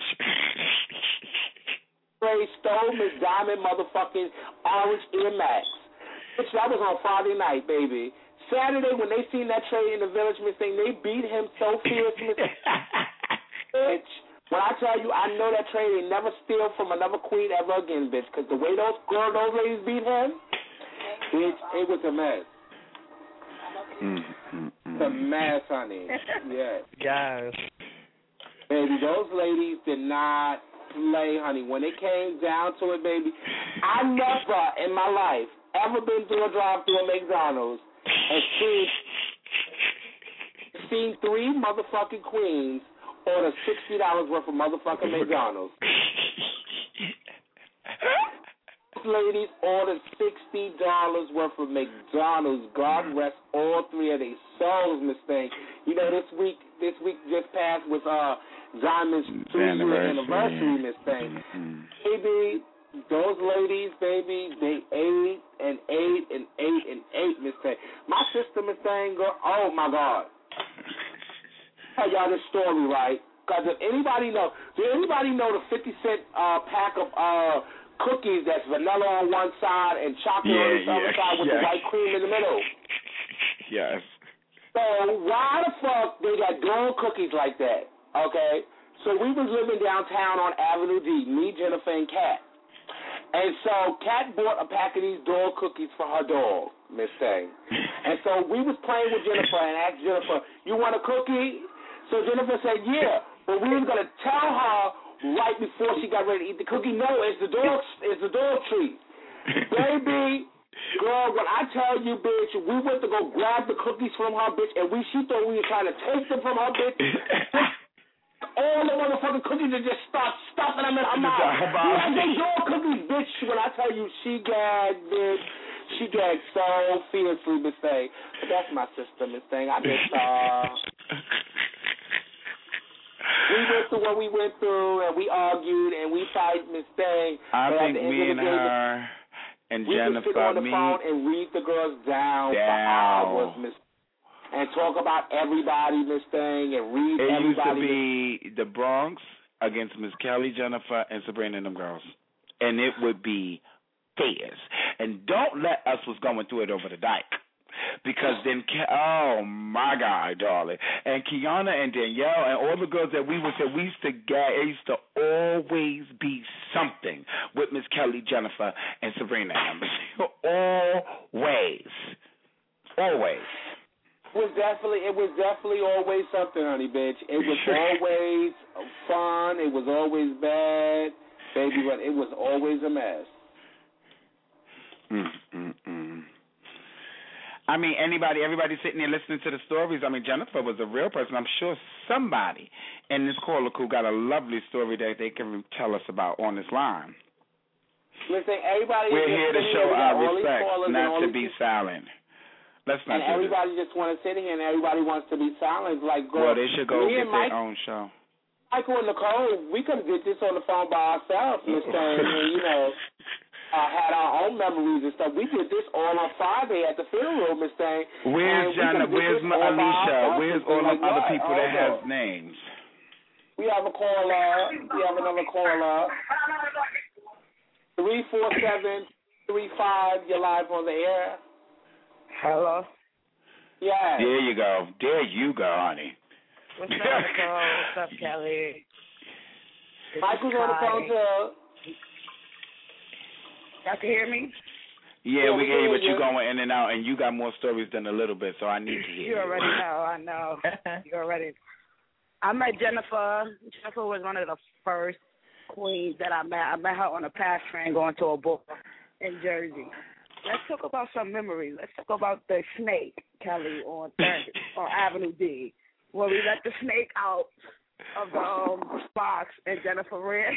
They stole Miss Diamond motherfucking orange Air Max. Bitch, that was on Friday night, baby. Saturday when they seen that trade in the village, Miss Thing, they beat him so fierce, Miss Bitch. When I tell you, I know that trade ain't never steal from another queen ever again, bitch. Because the way those girl, those ladies beat him, bitch, it was a mess. Mm, mm, mm. It's a mess, honey. Yes. Yes. Baby, those ladies did not play, honey. When it came down to it, baby, I never in my life ever been through a drive-thru at McDonald's and seen, seen three motherfucking queens order sixty dollars worth of motherfucking McDonald's. Ladies ordered sixty dollars worth of McDonald's. God rest all three of their souls, Miss Thing. You know, this week, this week just passed with uh Diamond's two-year anniversary, Miss Thing. Mm-hmm. Baby, those ladies, baby, they ate and ate and ate and ate, Miss Thing. My sister, Miss Thing, girl, oh my God. Tell y'all this story, right? Because if anybody know, do anybody know the fifty cent uh, pack of uh, cookies that's vanilla on one side and chocolate yeah, on the other yeah, side with yeah. the white cream in the middle? Yes. So why the fuck they got gold cookies like that? Okay, so we was living downtown on Avenue D, me, Jennifer, and Kat. And so Kat bought a pack of these dog cookies for her dog, Miss Thing. And so we was playing with Jennifer and asked Jennifer, "You want a cookie?" So Jennifer said, "Yeah," but we was gonna tell her right before she got ready to eat the cookie. No, it's the dog. It's the dog treat, baby. Girl, when I tell you, bitch, we went to go grab the cookies from her, bitch, and we she thought we were trying to take them from her, bitch. All the motherfucking cookies and just start stuffing them in her mouth. Yeah, they dog cookies, bitch. When I tell you, she gagged, bitch. She gagged so fiercely, Miss Thing. But that's my sister, Miss Thing. I miss her. We went through what we went through, and we argued, and we fight, Miss Thing. I but think me and her and we Jennifer, could sit on the me phone and read the girls down, down. for hours, Miss, and talk about everybody, Miss Thing, and read it everybody. used to be the Bronx against Miss Kelly, Jennifer, and Sabrina and them girls, and it would be fierce. And don't let us was going through it over the dike. Because then, oh my God, darling, and Kiana and Danielle and all the girls that we would say, we used to get, it used to always be something with Miss Kelly, Jennifer, and Sabrina. Always, always. It was definitely, it was definitely always something, honey, bitch. It was always fun. It was always bad, baby, but it was always a mess. Mm, mm, mm. I mean, anybody, everybody sitting there listening to the stories. I mean, Jennifer was a real person. I'm sure somebody in this caller who got a lovely story that they can tell us about on this line. Listen, everybody. We're here to show our respect, not to be silent. Let's not. And everybody just want to sit here, and everybody wants to be silent. Like, girl, well, they should go get Mike, their own show. Michael and Nicole, we could get this on the phone by ourselves, Miss Thing, and you know. Uh, had our own memories and stuff. We did this all on Friday at the funeral, Miss Thing. Where's John? Where's Alicia? Where's all the like other what? people that have names? We have a caller. We have another caller. Three four seven three five. You're live on the air. Hello. Yeah. There you go. There you go, honey. What's up, Nicole? What's up, Kelly? Michael's on the phone too. Y'all can hear me? Yeah, yeah we hear you, but you. you're going in and out, and you got more stories than a little bit, so I need to hear you. You already know, I know. You already I met Jennifer. Jennifer was one of the first queens that I met. I met her on a pass train going to a ball in Jersey. Let's talk about some memories. Let's talk about the snake, Kelly, on third, on Avenue D, where we let the snake out of the um, box and Jennifer ran.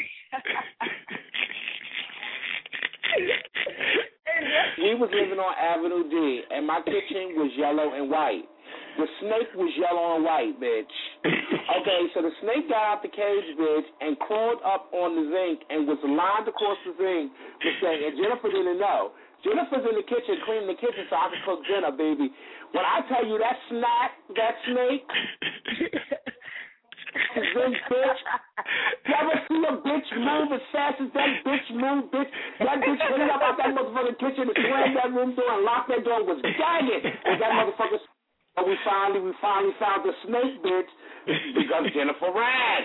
We was living on Avenue D, and my kitchen was yellow and white. The snake was yellow and white, bitch. Okay, so the snake got out the cage, bitch, and crawled up on the zinc and was lined across the zinc, and Jennifer didn't know. Jennifer's in the kitchen, cleaning the kitchen so I could cook dinner, baby. When I tell you that snack, that snake, zinc, bitch, you ever see a bitch move as fast as that bitch moved, bitch? That bitch hit up out that motherfucking kitchen and slammed that room door and locked that door and was gagging. And that motherfucker... And we finally, we finally found the snake, bitch, because Jennifer ran.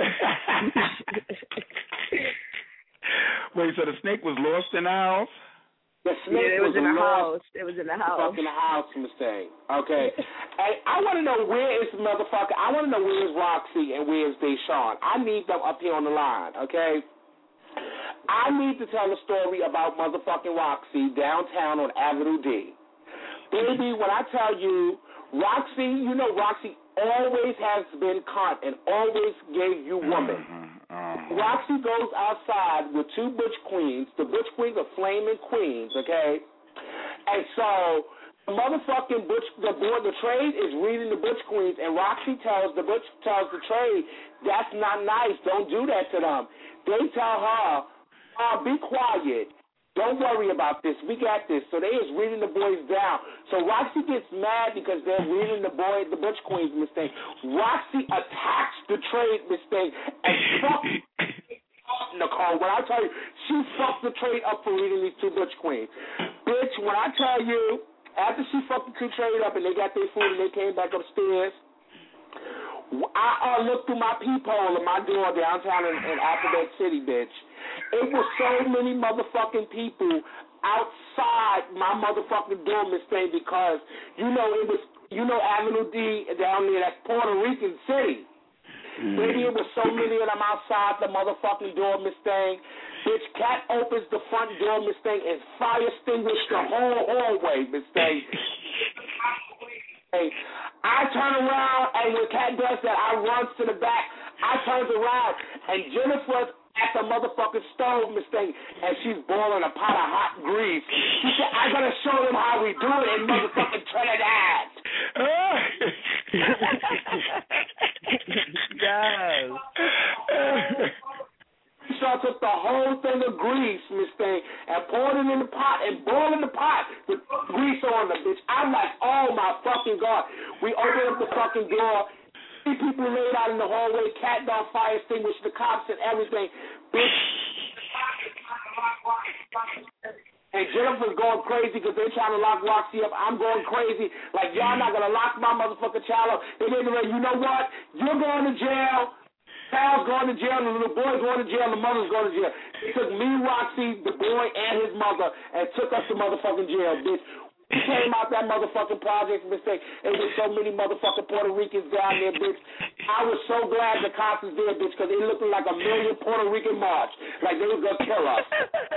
Wait, so the snake was lost in the house? The snake yeah, it was, was in the lost. house. It was in the house. Fucking the house, mistake. Okay. Hey, I want to know where is motherfucker. I want to know where is Roxy and where is Deshawn. I need them up here on the line. Okay. I need to tell a story about motherfucking Roxy downtown on Avenue D. Baby, when I tell you, Roxy, you know Roxy always has been cunt and always gave you woman. Mm-hmm. Oh. Roxy goes outside with two butch queens. The butch queens are flaming queens, okay? And so the motherfucking butch, the boy, the trade is reading the butch queens, and Roxy tells the butch tells the trade, that's not nice. Don't do that to them. They tell her, oh, be quiet. Don't worry about this. We got this. So they is reading the boys down. So Roxy gets mad because they're reading the boy, the butch queens mistake. Roxy attacks the trade mistake and fucks Nicole. When I tell you, she fucked the trade up for reading these two butch queens. Bitch, when I tell you, after she fucked the two trade up and they got their food and they came back upstairs, I uh, looked through my peephole in my door downtown in, in Alphabet City, bitch. It was so many motherfucking people outside my motherfucking door, Miss Thing, because, you know, it was, you know, Avenue D down there, that's Puerto Rican City. Mm. Baby, it was so many of them outside the motherfucking door, Miss Thing. Bitch, Cat opens the front door, Miss Thing, and fire extinguished the whole hallway, Miss Thing. I turn around, and when Cat does that, I run to the back. I turn around, and Jennifer's at the motherfucking stove, Miss Thing, and she's boiling a pot of hot grease. She said, I gotta show them how we do it in motherfucking Trinidad. Yes. So I took the whole thing of grease, Miss Thing, and poured it in the pot and boiled in the pot with grease on the bitch. I'm like, oh my fucking God. We opened up the fucking door. Three people laid out in the hallway, cat dog fire extinguished, the cops and everything. Bitch. And Jennifer's going crazy because they're trying to lock Roxy up. I'm going crazy. Like, y'all not going to lock my motherfucking child up. They didn't know, you know what? You're going to jail. Sal's going to jail, the little boy's going to jail, the mother's going to jail. They took me, Roxy, the boy, and his mother, and took us to motherfucking jail, bitch. We came out that motherfucking project mistake. There was so many motherfucking Puerto Ricans down there, bitch. I was so glad the cops was there, bitch, because they looked like a million Puerto Rican march. Like they was going to kill us.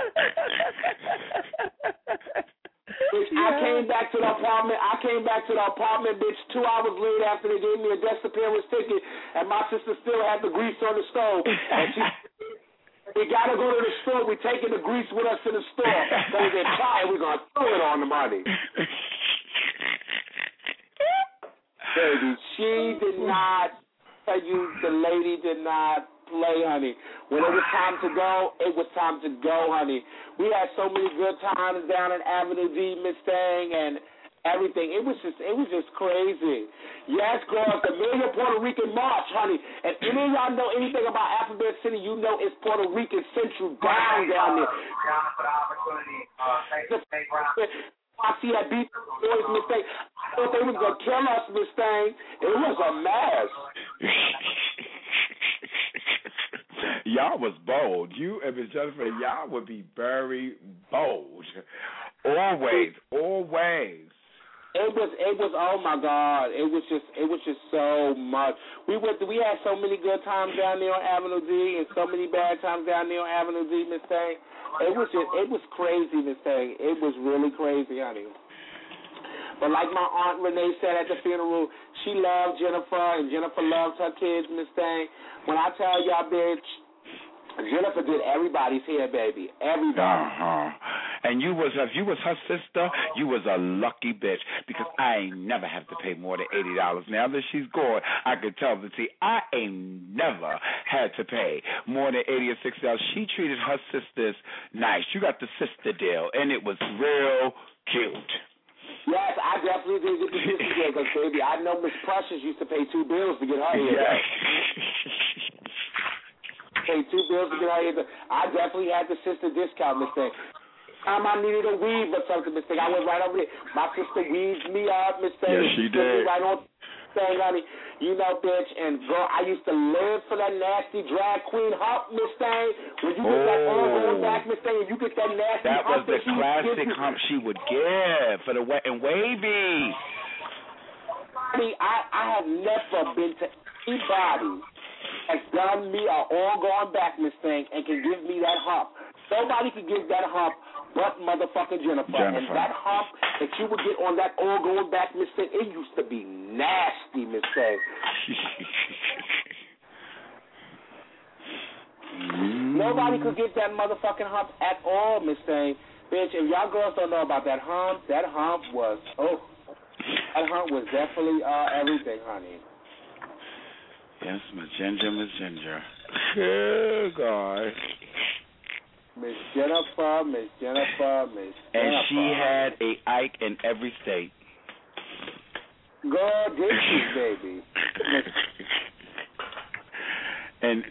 Bitch, yeah. I came back to the apartment. I came back to the apartment, bitch, two hours later after they gave me a disappearance ticket, and my sister still had the grease on the stove. And she, we gotta go to the store. We're taking the grease with us to the store. Because they're tired. We're gonna throw it on the money. Baby, she did not tell you. The lady did not play, honey. When it was time to go, it was time to go, honey. We had so many good times down in Avenue D, Miss Thing, and everything. It was just, it was just crazy. Yes, girls, the Million Puerto Rican March, honey. And if any of y'all know anything about Alphabet City, you know it's Puerto Rican Central down down there. I see that beat boys, Miss Thing. I thought they was gonna kill us, Miss Thing. It was a mess. Y'all was bold. you and Miss Jennifer, y'all would be very bold. Always, always. It was, it was. Oh my God! It was just, it was just so much. We went, we had so many good times down there on Avenue D, and so many bad times down there on Avenue D, Miss Thing. It was just, it was crazy, Miss Thing. It was really crazy, honey. But like my Aunt Renee said at the funeral, she loved Jennifer, and Jennifer loved her kids, Miss Thing. When I tell y'all, bitch, Jennifer did everybody's hair, baby. Everybody. Uh-huh. And you was, if you was her sister, you was a lucky bitch, because I ain't never have to pay more than eighty dollars. Now that she's gone, I could tell that, see, I ain't never had to pay more than eighty or sixty dollars. She treated her sisters nice. You got the sister deal, and it was real cute. Yes, I definitely did get the sister deal, because, baby, I know Miss Precious used to pay two bills to get her hair done. Pay two bills to get her hair done. I definitely had the sister discount, Miss Thing. Time I needed a weave or something, Miss Thing, I went right over there. My sister weaved me up, Miss Thing. Yes, she did. Right on thing, honey. You know, bitch, and girl, I used to live for that nasty drag queen hump, Miss Thing. When you get that arm going back, Miss Thing, and you get that nasty that hump. That was the classic hump she would give for the wet and wavy. Honey, I, I have never been to anybody that's done me a arm going back, Miss Thing, and can give me that hump. Nobody could give that hump but motherfucking Jennifer. Jennifer. And that hump that you would get on that all going back, Miss Thing, it used to be nasty, Miss Thing. Nobody could get that motherfucking hump at all, Miss Thing. Bitch, if y'all girls don't know about that hump, that hump was, oh, that hump was definitely uh, everything, honey. Yes, Miss Ginger, Miss Ginger. Oh, God. Miss Jennifer, Miss Jennifer, Miss Jennifer. And she had a Ike in every state. Girl, did she, baby? And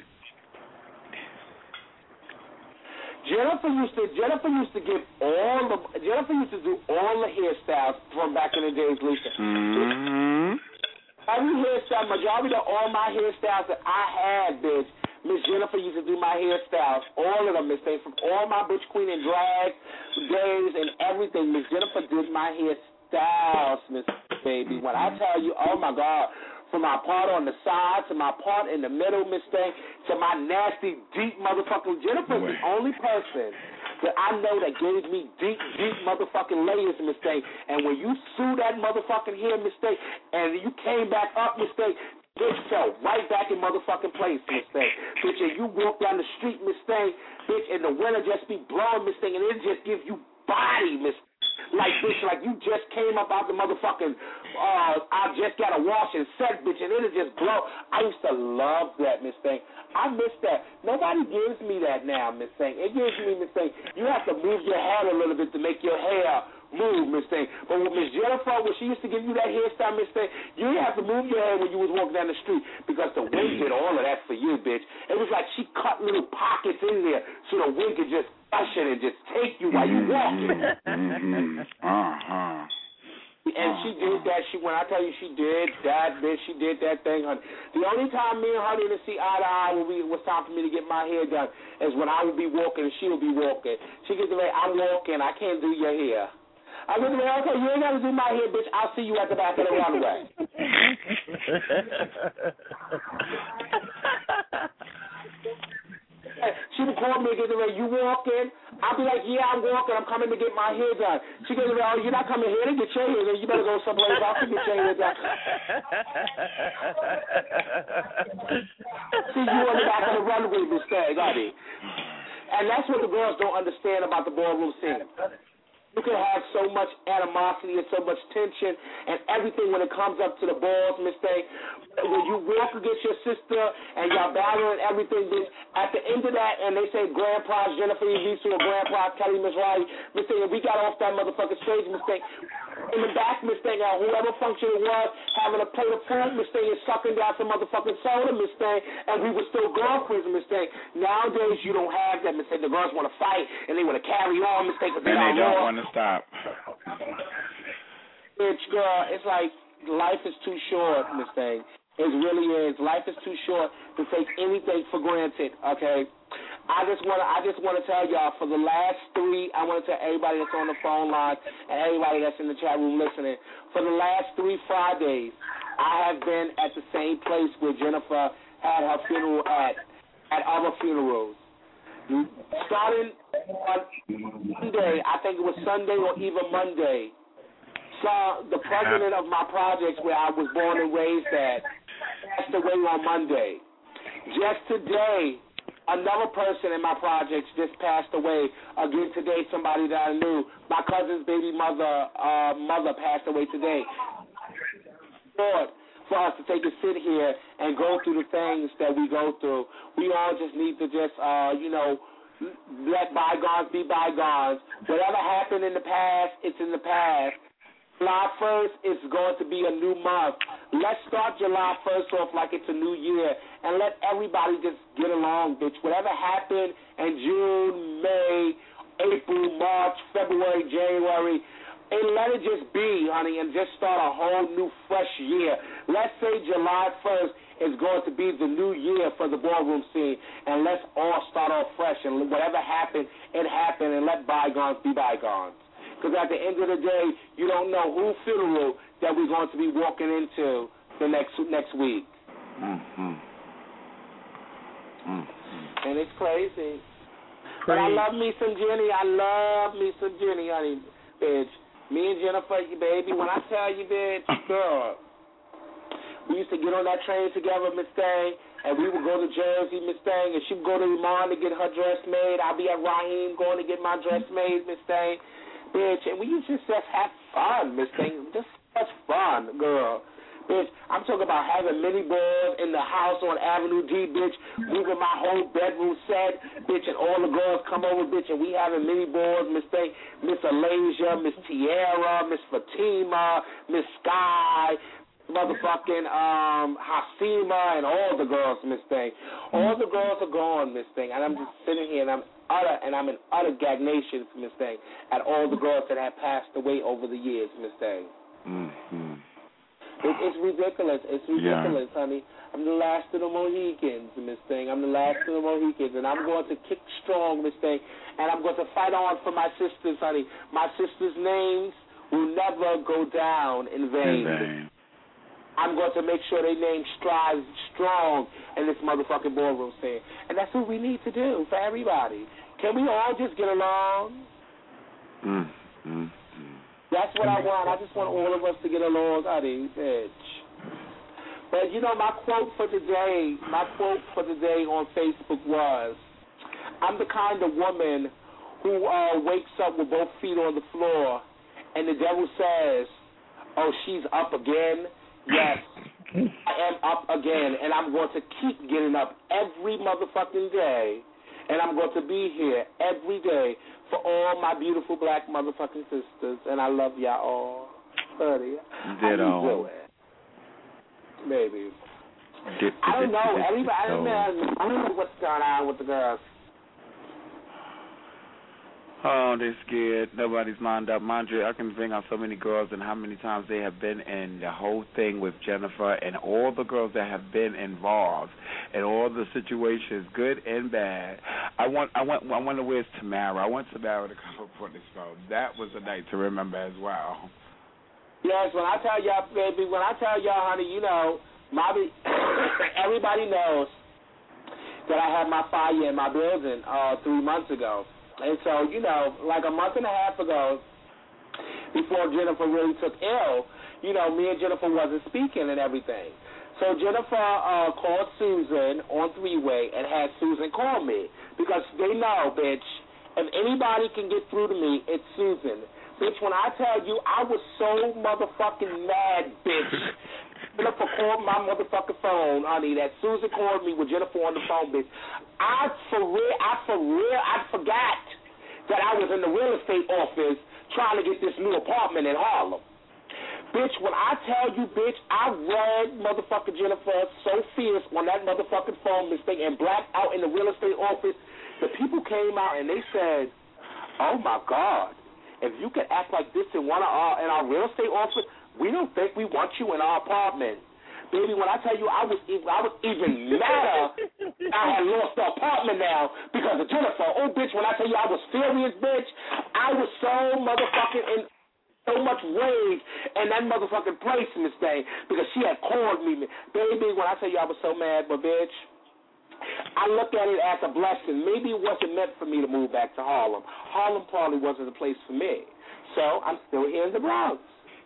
Jennifer used to Jennifer used to give all the Jennifer used to do all the hairstyles from back in the days, Lisa. Mm-hmm. Every hairstyle, majority of all my hairstyles that I had, bitch, Miss Jennifer used to do my hairstyles, all of them, Miss Thing, from all my Butch Queen and drag days and everything. Miss Jennifer did my hairstyles, Miss Baby. When I tell you, oh my God, from my part on the side to my part in the middle, Miss Thing, to my nasty, deep motherfucking Jennifer's the only person that I know that gave me deep, deep motherfucking layers, Miss Thing. And when you sue that motherfucking hair, Miss Thing, and you came back up, Miss Thing, bitch fell right back in motherfucking place, Miss Thing. Bitch, and you walk down the street, Miss Thing, bitch, and the winter just be blowing, Miss Thing, and it just gives you body, Miss Like, bitch, like you just came up out the motherfucking, uh, I just got a wash and set, bitch, and it'll just blow. I used to love that, Miss Thing. I miss that. Nobody gives me that now, Miss Thing. It gives me, Miss Thing, you have to move your head a little bit to make your hair move, Miss Thing. But with Miss Jennifer, when she used to give you that hairstyle, Miss Thing, you didn't have to move your head when you was walking down the street because the wind did all of that for you, bitch. It was like she cut little pockets in there so the wind could just push it and just take you while you walking. Mm-hmm. Uh-huh. And she did that. She when I tell you she did that, bitch, she did that thing, honey. The only time me and her didn't see eye to eye when we, it was time for me to get my hair done is when I would be walking and she would be walking. She gets the way I'm walking, I can't do your hair. I was like, okay, you ain't got to do my hair, bitch. I'll see you at the back of the runway. She would call me and get the way, you walking? I'll be like, yeah, I'm walking. I'm coming to get my hair done. She gets the way, oh, you're not coming here to get your hair done. You better go someplace else to get your hair done. See you on the back of the runway, Miss Thing, honey. And that's what the girls don't understand about the ballroom scene. You can have so much animosity and so much tension and everything when it comes up to the balls, Miss Thing. When you walk against your sister and y'all battling everything, bitch, at the end of that, and they say grand prize Jennifer Evisu or grand prize Kelly Mizrahi, Miss Thing, and we got off that motherfucking stage, Miss Thing, in the back, Miss Thing, or whoever function it was, having a plate of food, Miss Thing, and sucking down some motherfucking soda, Miss Thing, and we were still girlfriends, Miss Thing. Nowadays, you don't have that, Miss Thing. The girls want to fight, and they want to carry on, Miss Thing, because they, they don't want to stop. Bitch, girl, it's like life is too short, Miss Thing. It really is. Life is too short to take anything for granted, okay? I just want to I just want to tell y'all, for the last three, I want to tell everybody that's on the phone line and everybody that's in the chat room listening, for the last three Fridays, I have been at the same place where Jennifer had her funeral at, at other funerals. Starting on Monday, I think it was Sunday or even Monday, saw the president of my projects where I was born and raised at passed away on Monday. Just today, another person in my projects just passed away. Again today, somebody that I knew. My cousin's baby mother uh, mother passed away today. Lord, for us to take a sit here and go through the things that we go through, we all just need to just, uh, you know, let bygones be bygones. Whatever happened in the past, it's in the past. July first is going to be a new month. Let's start July first off like it's a new year and let everybody just get along, bitch. Whatever happened in June, May, April, March, February, January, and let it just be, honey, and just start a whole new fresh year. Let's say July first is going to be the new year for the ballroom scene, and let's all start off fresh, and whatever happened, it happened, and let bygones be bygones. Because at the end of the day, you don't know whose funeral that we're going to be walking into the next next week. Mm-hmm. Mm-hmm. And it's crazy. But I love me some Jenny. I love me some Jenny, honey, bitch. Me and Jennifer, baby, when I tell you, bitch, girl, we used to get on that train together, Miss Thang, and we would go to Jersey, Miss Thang, and she would go to Iman to get her dress made. I'll be at Raheem going to get my dress made, Miss Thang. Bitch, and we used to just have fun, Miss Thing. Just such fun, girl. Bitch, I'm talking about having mini balls in the house on Avenue D, bitch, moving my whole bedroom set, bitch, and all the girls come over, bitch, and we having mini balls, Miss Thing, Miss Alasia, Miss Tierra, Miss Fatima, Miss Sky, motherfucking um, Hasima, and all the girls, Miss Thing. All the girls are gone, Miss Thing, and I'm just sitting here, and I'm utter, and I'm in utter gagnation, Miss Thing, at all the girls that have passed away over the years, Miss Thing. Mm-hmm. It, it's ridiculous. It's ridiculous, yeah. honey. I'm the last of the Mohicans, Miss Thing. I'm the last of the Mohicans, and I'm going to kick strong, Miss Thing, and I'm going to fight on for my sisters, honey. My sisters' names will never go down in vain. In vain. I'm going to make sure their name strives strong in this motherfucking ballroom scene. And that's what we need to do for everybody. Can we all just get along? Mm, mm, mm. That's what I want. I just want all of us to get along, honey, bitch. But, you know, my quote for today, my quote for today on Facebook was, I'm the kind of woman who uh, wakes up with both feet on the floor, and the devil says, oh, she's up again? Yes, I am up again, and I'm going to keep getting up every motherfucking day, and I'm going to be here every day for all my beautiful black motherfucking sisters, and I love y'all all. Buddy, how you doing? Baby. Dip, I don't dip, know. dip, Everybody, I don't dip, know. I don't know what's going on with the girls. Oh, they're scared. Nobody's lined up. Mondre, I can bring out so many girls and how many times they have been in the whole thing with Jennifer and all the girls that have been involved in all the situations, good and bad. I want, I want, I wonder where's Tamara. I want Tamara to come up on this phone. That was a night to remember as well. Yes, when I tell y'all, baby, when I tell y'all, honey, you know, Bobby, everybody knows that I had my fire in my building uh, three months ago. And so, you know, like a month and a half ago, before Jennifer really took ill, you know, me and Jennifer wasn't speaking and everything. So Jennifer uh, called Susan on three-way and had Susan call me because they know, bitch, if anybody can get through to me, it's Susan. Bitch, when I tell you I was so motherfucking mad, bitch, Jennifer called my motherfucking phone, honey, that Susan called me with Jennifer on the phone, bitch. I for real, I for real, I forgot that I was in the real estate office trying to get this new apartment in Harlem. Bitch, when I tell you, bitch, I read motherfucking Jennifer so fierce on that motherfucking phone, this thing, and blacked out in the real estate office. The people came out and they said, oh, my God, if you can act like this in one of our, in our real estate office, we don't think we want you in our apartment. Baby, when I tell you I was even, I was even madder, I had lost the apartment now because of Jennifer. Oh, bitch, when I tell you I was furious, bitch, I was so motherfucking in so much rage in that motherfucking place, Miss Day, because she had called me. Baby, when I tell you I was so mad, but bitch, I look at it as a blessing. Maybe it wasn't meant for me to move back to Harlem. Harlem probably wasn't the place for me. So I'm still here in the Bronx.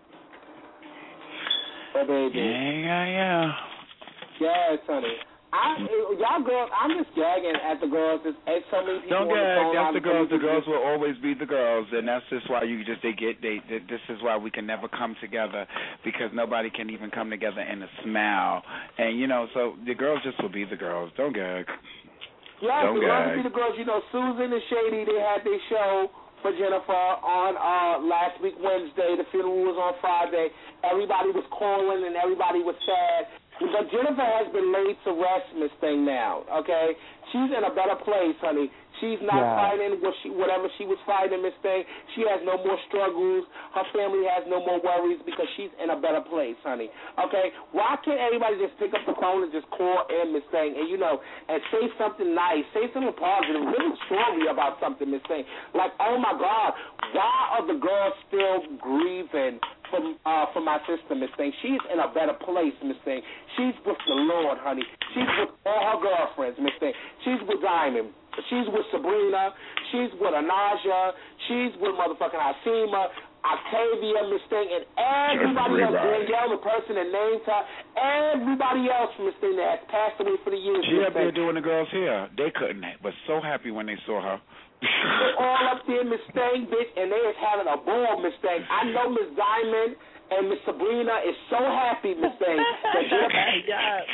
Oh, baby. Yeah, yeah, yeah. Yes, honey. I, y'all girls, I'm just gagging at the girls. There's, there's so many people. Don't on the gag. phone. That's I'm the girls. The girls just, will always be the girls, and that's just why you just they get they, they. This is why we can never come together because nobody can even come together in a smile. And you know, so the girls just will be the girls. Don't gag. Yes, Don't the gag. girls will be the girls. You know, Susan and Shady, they had their show for Jennifer on uh, last week Wednesday. The funeral was on Friday. Everybody was calling and everybody was sad. But Jennifer has been laid to rest, Miss Thing, now, okay? She's in a better place, honey. She's not yeah. fighting what she, whatever she was fighting, Miss Thing. She has no more struggles. Her family has no more worries because she's in a better place, honey. Okay? Why can't everybody just pick up the phone and just call in, Miss Thing, and, you know, and say something nice, say something positive, really sorry about something, Miss Thing. Like, oh, my God, why are the girls still grieving from uh, for my sister, Miss Thing? She's in a better place, Miss Thing. She's with the Lord, honey. She's with all her girlfriends, Miss Thing. She's with Diamond. She's with Sabrina. She's with Anaja. She's with motherfucking Hasima, Octavia, Miss Thing, and everybody else. Danielle, the person that named her, everybody else, Miss Thing, that has passed away for the years. She up there doing the girls here. They couldn't, but so happy when they saw her. They're all up there, Miss Thing, bitch, and they is having a ball, Miss Thing. I know Miss Diamond and Miss Sabrina is so happy, Miss Thing, that they're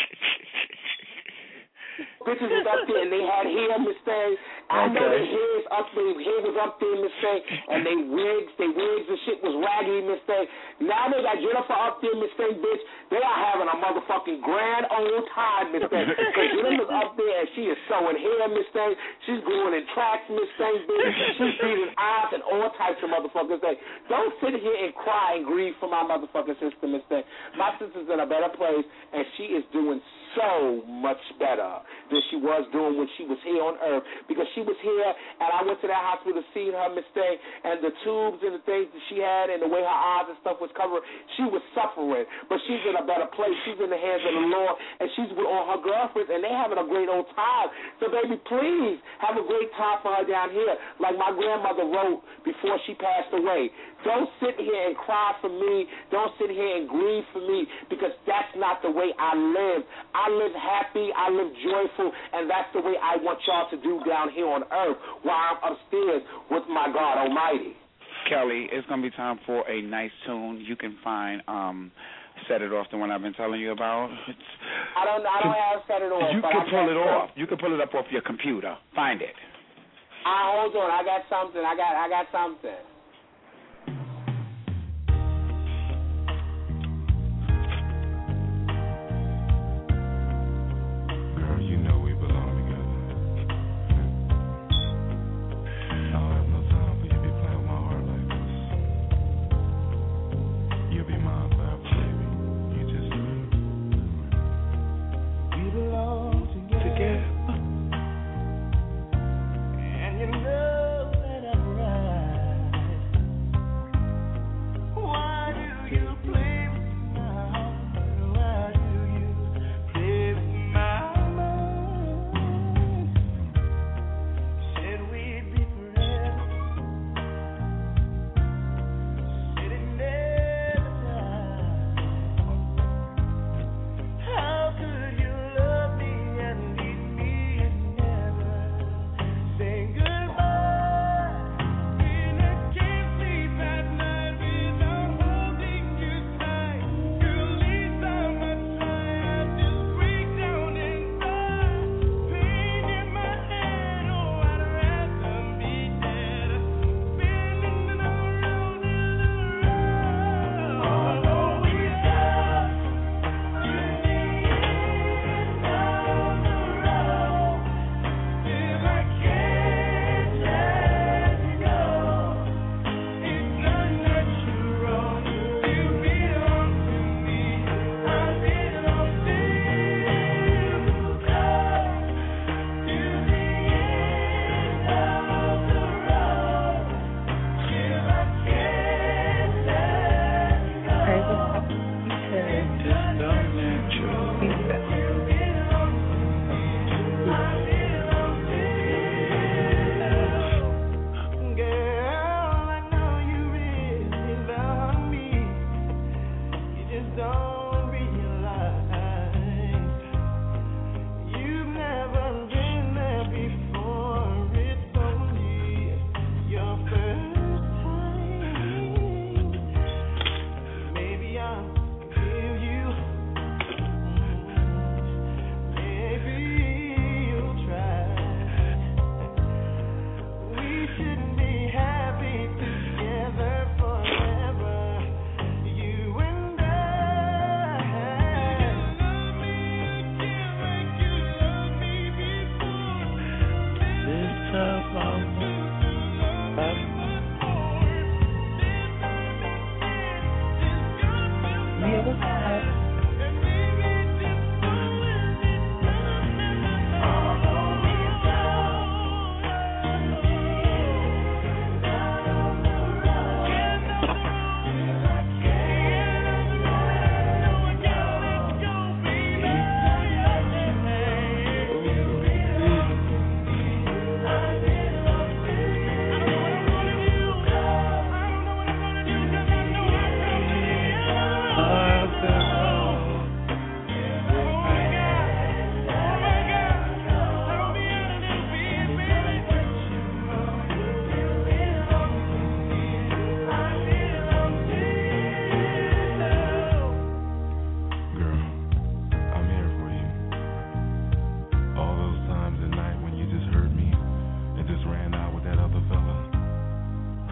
bitches was up there and they had hair, Miss Thing. I okay. know their hair's up there, hair was up there, Miss Thing, and they wigs, they wigs and shit was raggedy, Miss Thing. Now they got Jennifer up there, Miss Thing, bitch. They are having a motherfucking grand old time, Miss Thing. Because Jennifer's up there and she is sewing hair, Miss Thing. She's going in tracks, Miss Thing, bitch. She's beating eyes and all types of motherfuckers. Thing. Don't sit here and cry and grieve for my motherfucking sister, Miss Thing. My sister's in a better place and she is doing so much better than she was doing when she was here on Earth, because she was here and I went to that hospital to see her, Miss Thing, and the tubes and the things that she had and the way her eyes and stuff was covered, she was suffering, but she's in a better place. She's in the hands of the Lord, and she's with all her girlfriends, and they having a great old time. So, baby, please have a great time for her down here, like my grandmother wrote before she passed away. Don't sit here and cry for me. Don't sit here and grieve for me, because that's not the way I live. I live happy. I live joyful, and that's the way I want y'all to do down here on Earth while I'm upstairs with my God Almighty. Kelly, it's going to be time for a nice tune. You can find um, Set It Off, the one I've been telling you about. It's, I don't I don't have Set It Off. You but can I pull it some. off. You can pull it up off your computer. Find it. Ah, hold on. I got something. I got I got something. And you know that I'm right.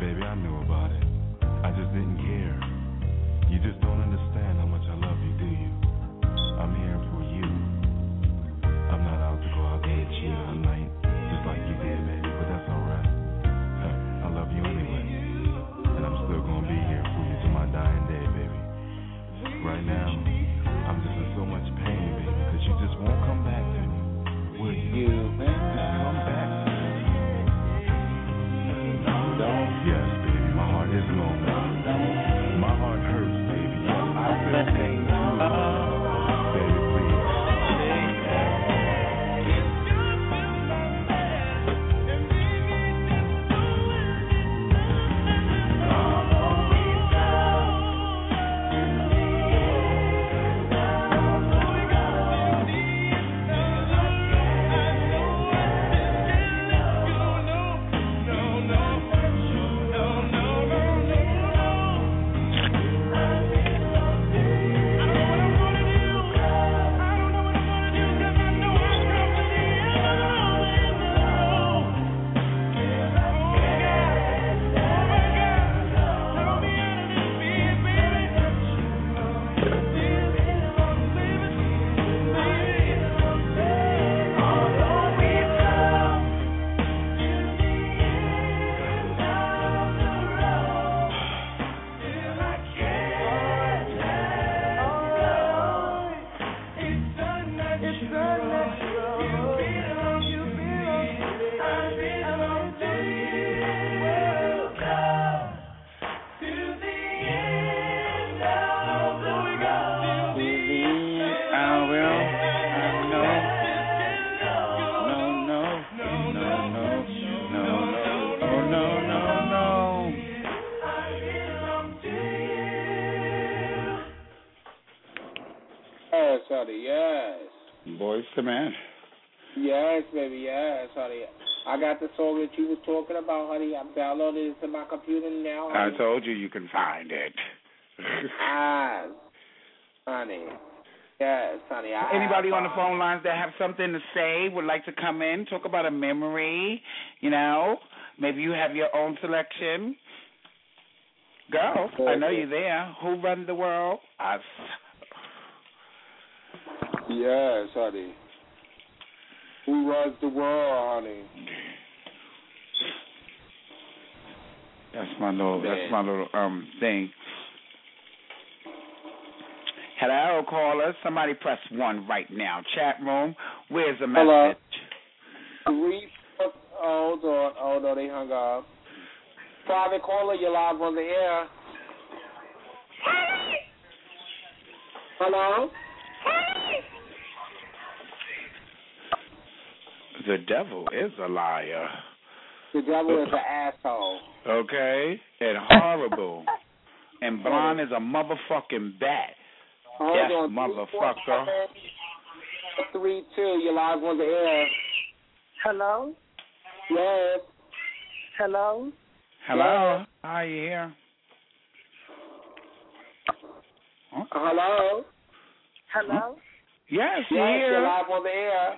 Baby, I knew about it. I just didn't care. You just don't understand how much I love you, do you? I'm here for you. I'm not out to go out there and cheat all night, just like you did, baby, but that's alright. I love you anyway. And I'm still gonna be here for you to my dying day, baby. Right now, I'm just in so much pain, baby, because you just won't come back to me. Will you? Just come back to me. Yes, baby, my heart is long. My heart hurts, baby. Yes, I feel pain too. Baby, please. Honey, yes. Boys to men. Yes, baby, yes, honey. I got the song that you was talking about, honey. I'm downloading it to my computer now, honey. I told you you can find it. Ah, honey. Yes, honey. I Anybody have, on the phone lines that have something to say, would like to come in, talk about a memory, you know? Maybe you have your own selection. Girl, I know you're there. Who runs the world? Us. Yes, honey. Who runs the world, honey? That's my little. That's my little um thing. Hello, caller. Somebody press one right now. Chat room. Where's the message? Hello. Three. Hold on. Oh no, they hung up. Private caller, you're live on the air. Hello. The devil is a liar. The devil is an asshole. Okay? And horrible. And blonde is a motherfucking bat. Hold yes, on. motherfucker. Three, two, you're live on the air. Hello? Yes. Hello? Hello? Yes. Are you here? Huh? Hello? Hello? Huh? Yes, yes, you're here. You're live on the air.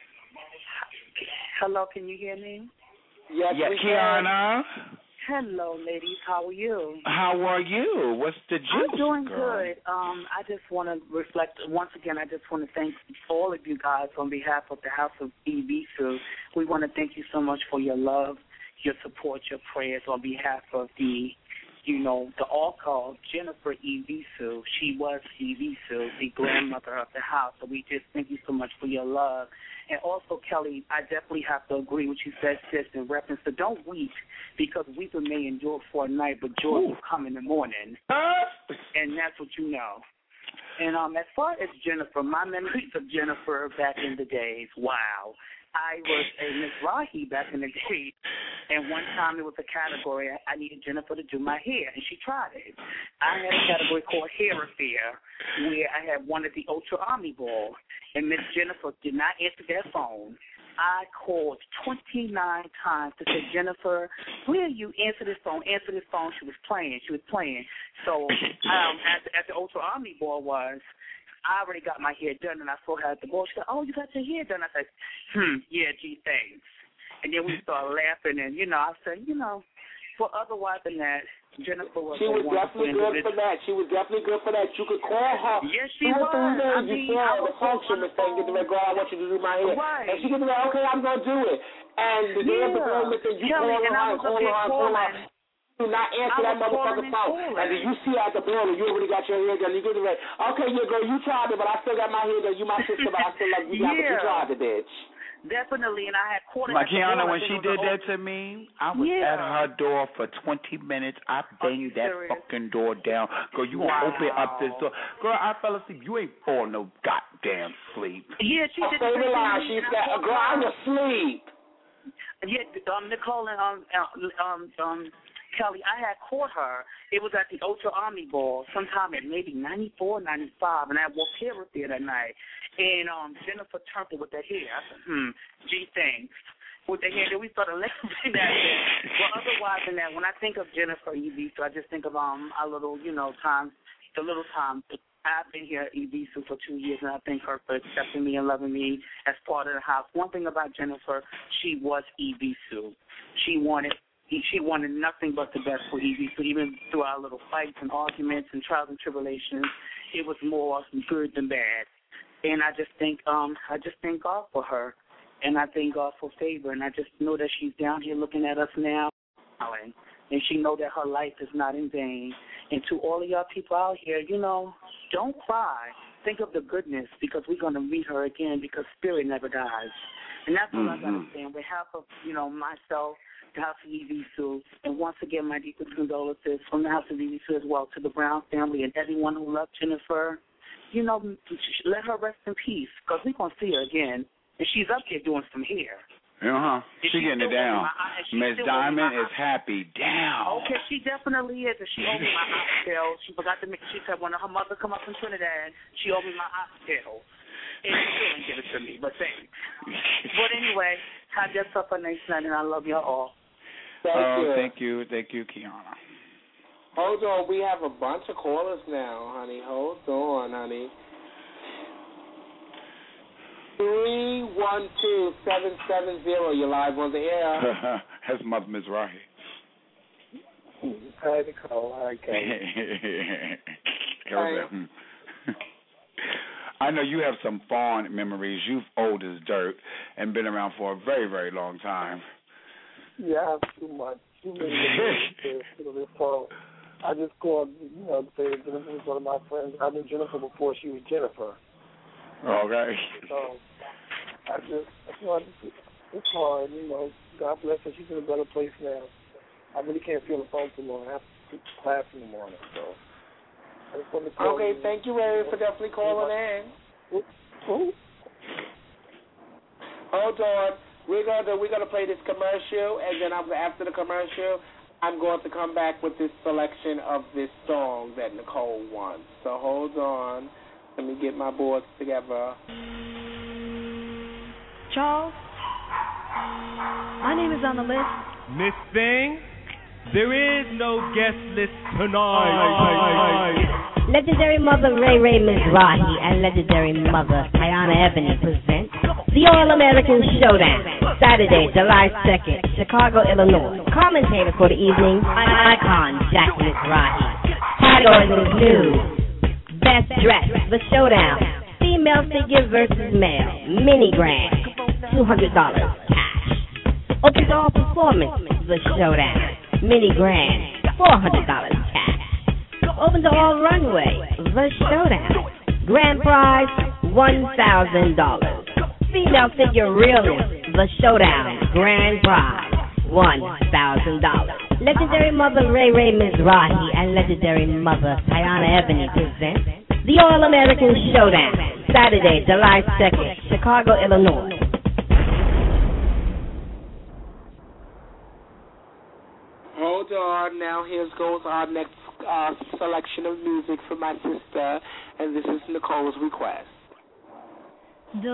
Hello, can you hear me? Yes, yes, we Kiana. Can. Hello, ladies. How are you? How are you? What's the juice, I'm doing girl? good. Um, I just want to reflect once again. I just want to thank all of you guys on behalf of the House of Ibisu. We want to thank you so much for your love, your support, your prayers on behalf of the, you know, the all-call Jennifer Ibisu. She was Ibisu, the grandmother of the house. So we just thank you so much for your love. And also, Kelly, I definitely have to agree with you said, sis, in reference to don't weep, because weeping may endure for a night, but joy will come in the morning. And that's what you know. And um, as far as Jennifer, my memories of Jennifer back in the days, wow. I was a Miss Rahi back in the day, and one time it was a category I needed Jennifer to do my hair, and she tried it. I had a category called Hair Affair, where I had won at the Ultra Army Ball, and Miss Jennifer did not answer that phone. I called twenty-nine times to say, Jennifer, will you answer this phone? Answer this phone. She was playing. She was playing. So um, at, at the Ultra Army Ball was, I already got my hair done, and I saw her at the ball. She said, oh, you got your hair done. I said, hmm, yeah, gee, thanks. And then we started laughing, and, you know, I said, you know, for otherwise than that, Jennifer was She was definitely good for that. She was definitely good for that. You could call her. Yes, she two was. or three days I mean, before I the was function and say, get the red girl, I want you to do my hair. Right. And she gets like, okay, I'm going to do it. And the day of the performance, you Kelly, call her and I and was call up her there and call her. calling. Do not answer that motherfucker's phone. And then you see her at the building, you already got your hair done. You get the red. Okay, yeah, girl, you tried it, but I still got my hair done. You my sister, but I still love you. Yeah. But you tried it, bitch. Definitely, and I had caught it. Like Kiana, when she did that to me, I was yeah. at her door for twenty minutes. I banged that serious? fucking door down. Girl, you wow. gonna open up this door. Girl, I fell asleep. You ain't falling no goddamn sleep. Yeah, she did. Say the lie. She said, girl, I was asleep. Yeah, um, Nicole and um, um, um, Kelly, I had caught her. It was at the Ultra Army Ball sometime in maybe ninety-four, ninety-five, and I walked here with her that night. And um, Jennifer Turpin with that hair. I said, hmm, gee, thanks. With the hair, then we started laughing at it. But otherwise than that, when I think of Jennifer Evie, so I just think of um our little, you know, time, the little time. I've been here at E B S U for two years, and I thank her for accepting me and loving me as part of the house. One thing about Jennifer, she was E B S U. She wanted she wanted nothing but the best for E B S U. Even through our little fights and arguments and trials and tribulations, it was more good than bad. And I just think, um, I just thank God for her, and I thank God for favor, and I just know that she's down here looking at us now, and she know that her life is not in vain. And to all of y'all people out here, you know, don't cry. Think of the goodness, because we're going to meet her again, because spirit never dies. And that's all mm-hmm. I got to say. On behalf of, you know, myself, the House of E B S U, and once again, my deepest condolences from the House of E B S U as well to the Brown family and everyone who loved Jennifer. You know, let her rest in peace, because we're going to see her again. And she's up here doing some hair. Uh-huh. She's she getting it down. Miss Diamond is happy down. Okay, she definitely is. And she owed me my oxtail. She forgot to make, she said when her mother come up from Trinidad, she owed me my oxtail. And she didn't give it to me, but thanks. But anyway, have yourself a nice night, and I love y'all all. Thank oh, you. thank you. Thank you, Kiana. Hold on, we have a bunch of callers now, honey. Hold on, honey. Three one two seven seven zero. You're live on the air. That's Mother Mizrahi. Hi, Nicole. Hi, Kelly. Hi. I know you have some fond memories. You've old as dirt and been around for a very, very long time. Yeah, I have too much. Too many memories to this phone. I just called, you know, to say Jennifer was one of my friends. I knew Jennifer before she was Jennifer. Okay. So I just, you know, it's hard, you know. God bless her. She's in a better place now. I really can't feel the phone too long. I have to do class in the morning, so I just wanted to call Okay, you. thank you, Ray, for definitely calling in. Who? Hold on. We're gonna we're gonna play this commercial, and then I'm, after the commercial, I'm going to come back with this selection of this song that Nicole wants. So hold on. Let me get my boards together. Charles, my name is on the list. Miss Thing, there is no guest list tonight. Legendary mother Ray Ray Mizrahi and legendary mother Tiana Ebony present the All-American Showdown, Saturday, July second, Chicago, Illinois. Commentator for the evening, icon Jackie Mizrahi. Categories include Best Dress, The Showdown, Female Figure versus Male, Mini Grand, two hundred dollars cash. Open Door Performance, The Showdown, Mini Grand, four hundred dollars cash. Open to All Runway, The Showdown, Grand Prize, one thousand dollars. Female Figure Realist, The Showdown, Grand Prize, one thousand dollars. Legendary Mother Ray Ray Mizrahi and legendary Mother Tiana Ebony present the All-American Showdown, Saturday, July second, Chicago, Illinois. Hold on. Now here goes our next uh, selection of music for my sister, and this is Nicole's request. Do,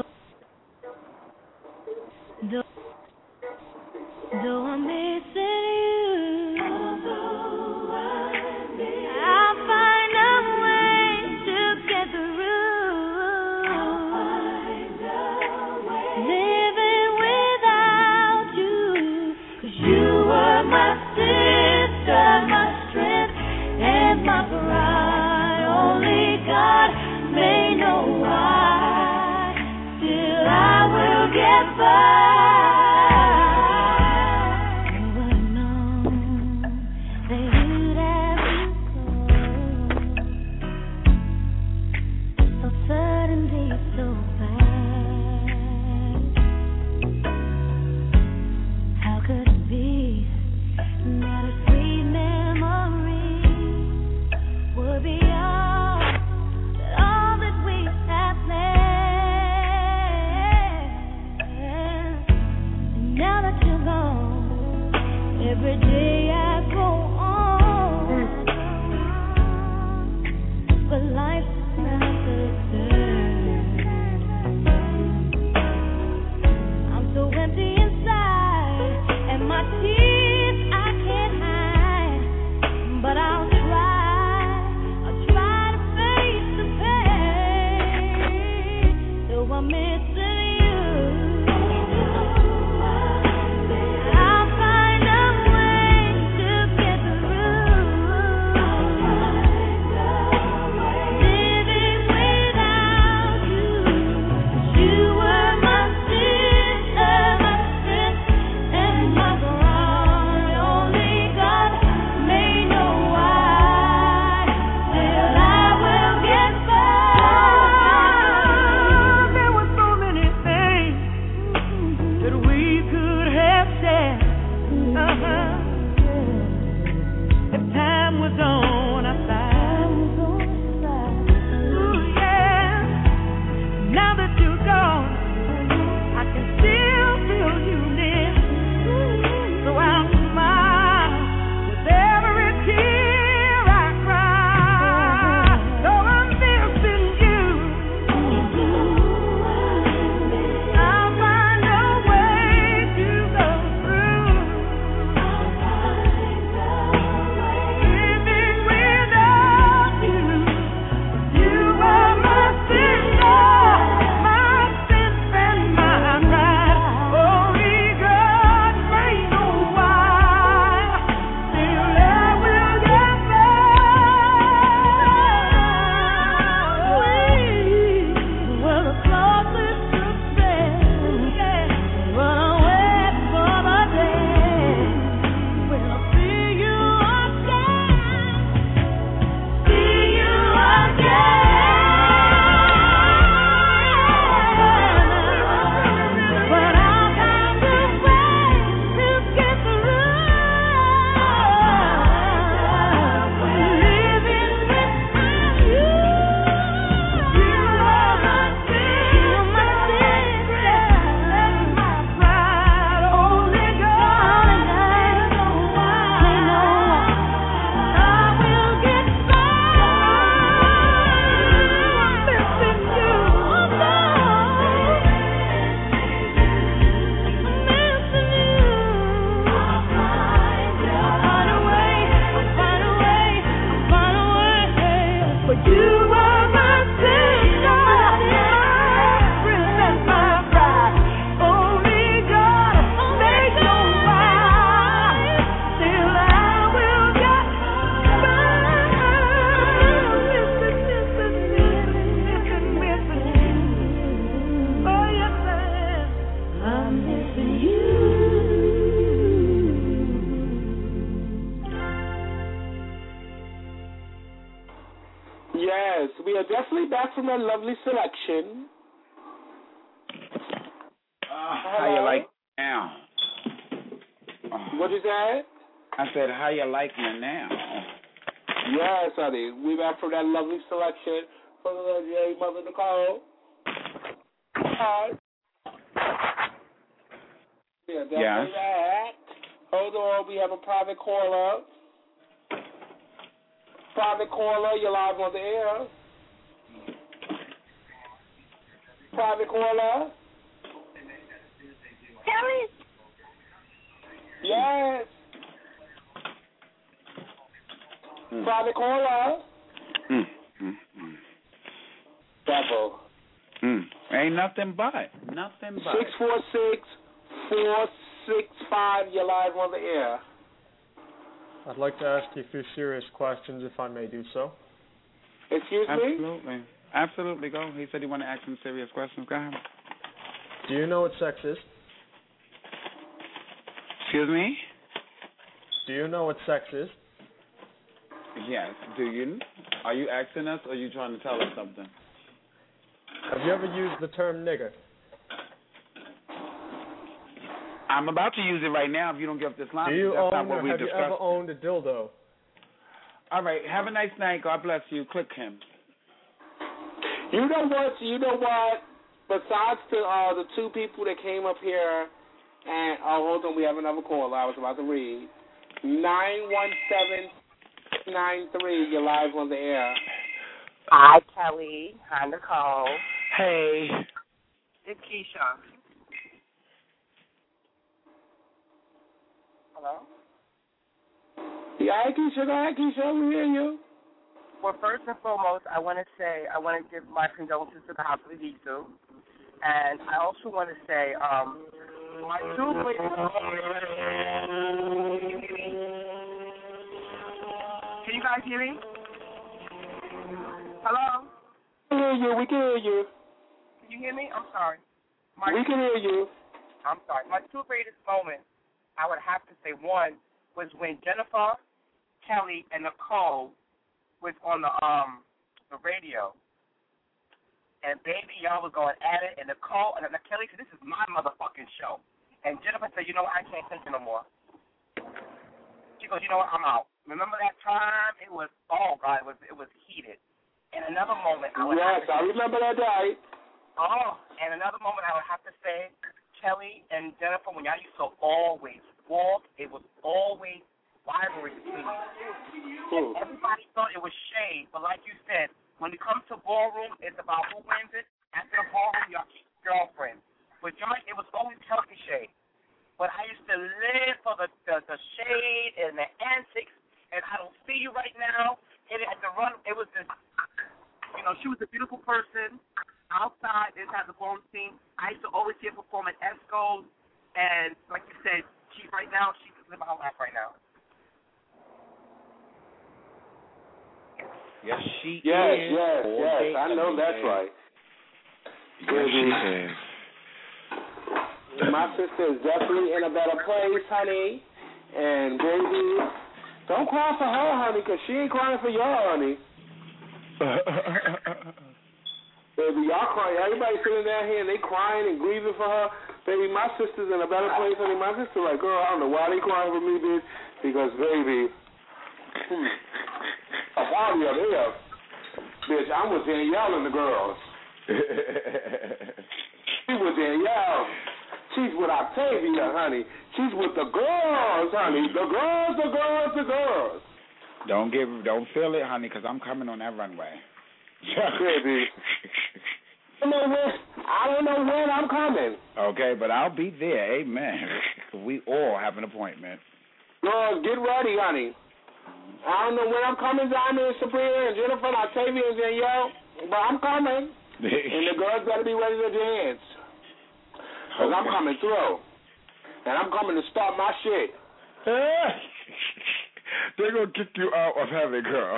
do, do I'm missing you. I'll find a way to get through. Living without you, 'cause you were my sin. Yes, we are definitely back from that lovely selection. Uh, how you like now? Uh, what you say? I said, how you like me now? Yes, honey. We back from that lovely selection from the legendary Mother Nicole. Hi. Yeah, definitely yes. that. Hold on, we have a private caller. Private caller, you're live on the air. Private caller. Kelly? Yes. Mm. Private caller. Mm. Mm. Mm. Devil. Mm. Ain't nothing but. Nothing but. six four six, four six five, you're live on the air. I'd like to ask you a few serious questions, if I may do so. Excuse me? Absolutely. Absolutely, go. He said he wanted to ask some serious questions. Go ahead. Do you know what sex is? Excuse me? Do you know what sex is? Yes. Do you? Are you asking us, or are you trying to tell us something? Have you ever used the term nigger? I'm about to use it right now if you don't give up this line. Do you That's own not what or we have discussed. you ever owned a dildo? All right. Have a nice night. God bless you. Click him. You know what? You know what? Besides the uh, the two people that came up here, and oh, hold on, we have another caller. I was about to read nine one seven nine three. You're live on the air. Hi, Kelly. Hi, Nicole. Hey. It's Keisha. Hello? Yeah, Keisha, go ahead, Keisha, we hear you. Well, first and foremost, I want to say, I want to give my condolences to the house of Evisu. And I also want to say, um, my two Can you guys hear me? Hello? We can hear you, we can hear you. Can you hear me? I'm sorry. My we can hear you. I'm sorry. My two greatest moments, I would have to say, one was when Jennifer, Kelly, and Nicole was on the um the radio. And baby, y'all was going at it, and Nicole and Kelly said, "This is my motherfucking show." And Jennifer said, "You know what? I can't take it no more." She goes, "You know what? I'm out." Remember that time? It was oh god, it was it was heated. And another moment, I would yes, have to I remember that day. Oh, and another moment, I would have to say, Kelly and Jennifer, when y'all used to always walk, it was always rivalry between you. Everybody thought it was shade, but like you said, when it comes to ballroom, it's about who wins it. After the ballroom, y'all keep girlfriends. With y'all, it was always healthy shade. But I used to live for the, the, the shade and the antics, and I don't see you right now. It had to run. It was just, you know, she was a beautiful person. Outside, this has a ballroom scene. I used to always see her perform at Esco's, and like you said, she right now, she's living her life right now. Yes, she yes, is. Yes, All yes, day, I know that's day. right. Yes, she is. My sister is definitely in a better place, honey. And baby, don't cry for her, honey, because she ain't crying for y'all, honey. Baby, y'all crying. Everybody sitting down here and they crying and grieving for her. Baby, my sister's in a better place, honey. My sister like, girl, I don't know why they crying for me, bitch. Because, baby, hmm, a party up here. Bitch, I'm with Danielle and the girls. She with Danielle. She's with Octavia, honey. She's with the girls, honey. The girls, the girls, the girls. Don't give, don't feel it, honey, because I'm coming on that runway. Baby. I don't know when, I don't know when I'm coming. Okay, but I'll be there. Amen. We all have an appointment. Girls, get ready, honey. I don't know when I'm coming down there, Sabrina and Jennifer and Octavia and Danielle, but I'm coming. And the girls got to be ready to dance. Because okay. I'm coming through. And I'm coming to start my shit. They're going to kick you out of heaven, girl.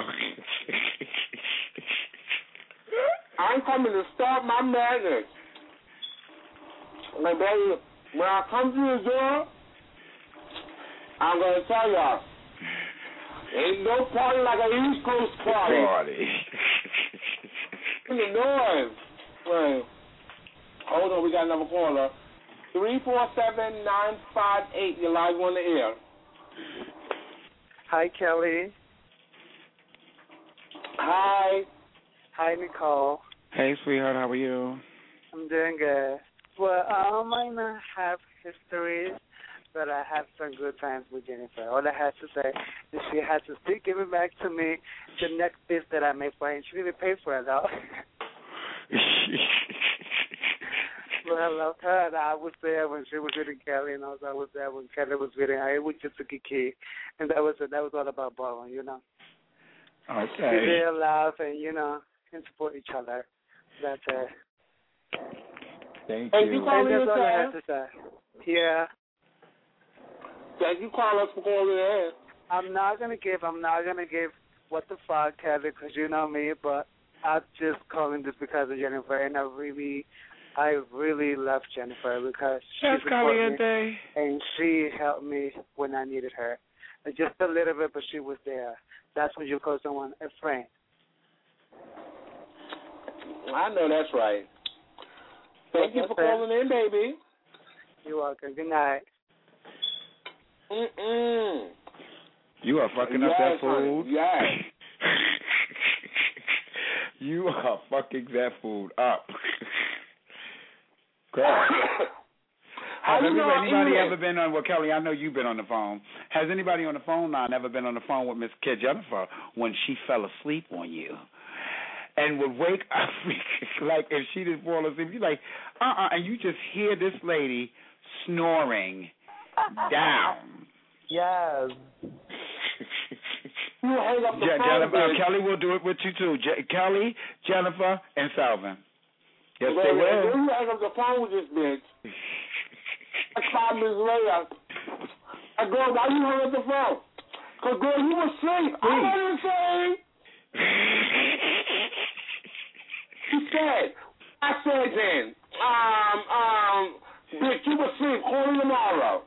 I'm coming to start my madness. Like, baby, when I come through the door, I'm going to tell y'all, ain't no party like an East Coast party. Party. Illinois. Right. Hold on, we got another caller. Three four seven nine five eight. You're live on the air. Hi, Kelly. Hi. Hi, Nicole. Hey, sweetheart, how are you? I'm doing good. Well, I might not have history, but I have some good times with Jennifer. All I had to say is she had to still give it back to me the next piece that I made for her. And she didn't pay for it, though. But I loved her, and I was there when she was hitting Kelly, and I was always there when Kelly was hitting her. It was just a kiki, and that was that was all about balling, you know. Okay. Be there, laugh, and you know, and support each other. That's it. Thank Thank you. you, calling And that's all I yourself. had to say. Yeah. Thank you, call us for calling in. I'm not gonna give. I'm not gonna give. What the fuck, Kelly? Because you know me, but I'm just calling this because of Jennifer, and I really. I really love Jennifer because she That's supported me, caliente. and she helped me when I needed her. Just a little bit, but she was there. That's when you call someone a friend. I know that's right. Thank you for calling in, baby. You're welcome. Good night. Mm-mm. You are fucking up Yes, that food. honey. Yes. You are fucking that food up. Crap. Has you know anybody, I'm anybody eating? ever been on, well, Kelly, I know you've been on the phone. Has anybody on the phone line ever been on the phone with Miss Kid Jennifer when she fell asleep on you? And would wake up, like if she didn't fall asleep, you're like, uh-uh, and you just hear this lady snoring down. Yes. You hang up the Je- phone, Jennifer, bitch. Kelly will do it with you too. Je- Kelly, Jennifer, and Salvin. Yes, Well, they and will. then you hang up the phone with this bitch. That's five minutes later. I go, why you hang up the phone? Because, girl, you were asleep. I wasn't asleep. She said, I said then, um, um, bitch, you were asleep. Call me tomorrow.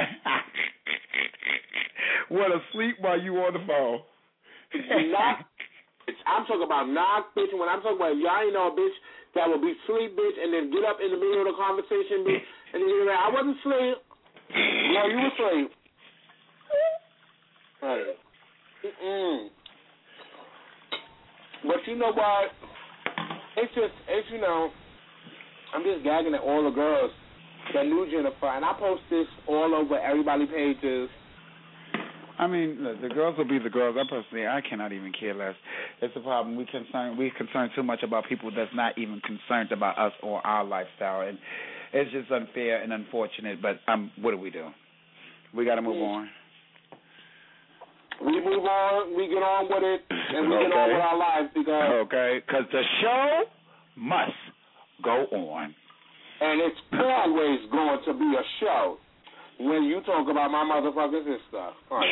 What, asleep while you on the phone? Knock, bitch. I'm talking about knock, bitch. And when I'm talking about, y'all ain't know a bitch that will be sleep, bitch, and then get up in the middle of the conversation, bitch, and then you're like, I wasn't asleep. No, you were asleep. Right. Mm-mm. But you know what? It's just, it's, you know, I'm just gagging at all the girls that knew Jennifer, and I post this all over everybody's pages. I mean, look, the girls will be the girls. I personally, I cannot even care less. It's a problem. We concern, we concern too much about people that's not even concerned about us or our lifestyle, and it's just unfair and unfortunate. But um, what do we do? We got to move on. We move on, we get on with it, and we Okay. get on with our lives because Okay, because the show must go on. and it's always going to be a show when you talk about my motherfucking sister. Right.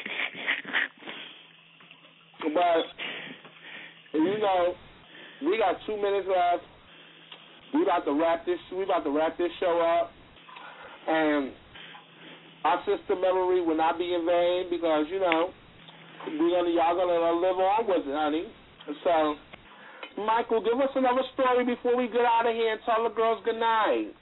But you know, we got two minutes left. We about to wrap this. We about to wrap this show up, and our sister memory will not be in vain because you know we gonna y'all gonna live on with it, honey. So, Michael, give us another story before we get out of here and tell the girls good night.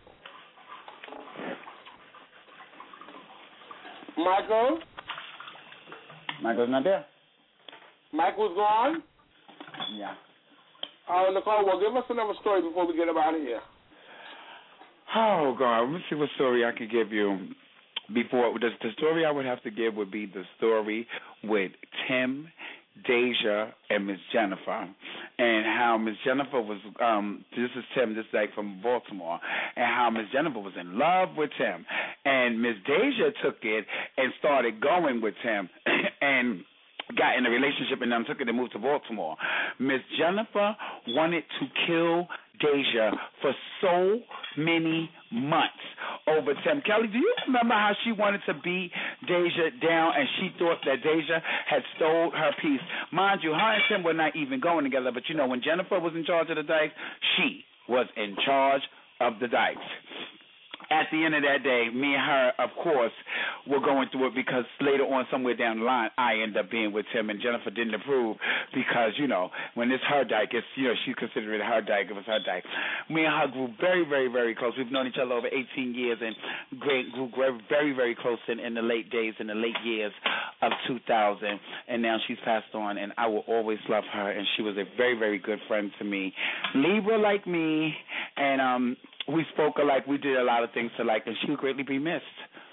Michael? Michael's not there. Michael's gone? Yeah. All right, Nicole, well, give us another story before we get up out of here. Oh, God. Let me see what story I could give you. Before the, the story I would have to give would be the story with Tim, Deja, and Miss Jennifer, and how Miss Jennifer was. Um, this is Tim. This is like from Baltimore, and how Miss Jennifer was in love with Tim, and Miss Deja took it and started going with Tim, and got in a relationship and then took it and moved to Baltimore. Miss Jennifer wanted to kill Deja for so many months over Tim. Kelly, do you remember how she wanted to beat Deja down and she thought that Deja had stole her piece? Mind you, her and Tim were not even going together, but you know, when Jennifer was in charge of the Dykes, she was in charge of the Dykes. at the end of that day, me and her, of course, were going through it because later on, somewhere down the line, I ended up being with Tim, and Jennifer didn't approve because, you know, when it's her dyke, it's, you know, she considered it her dyke, it was her dyke. Me and her grew very, very, very close. We've known each other over eighteen years and great, grew very, very close in, in the late days, in the late years of two thousand, and now she's passed on, and I will always love her, and she was a very, very good friend to me. Libra like me, and um, we spoke alike. We did a lot of things alike, and she would greatly be missed.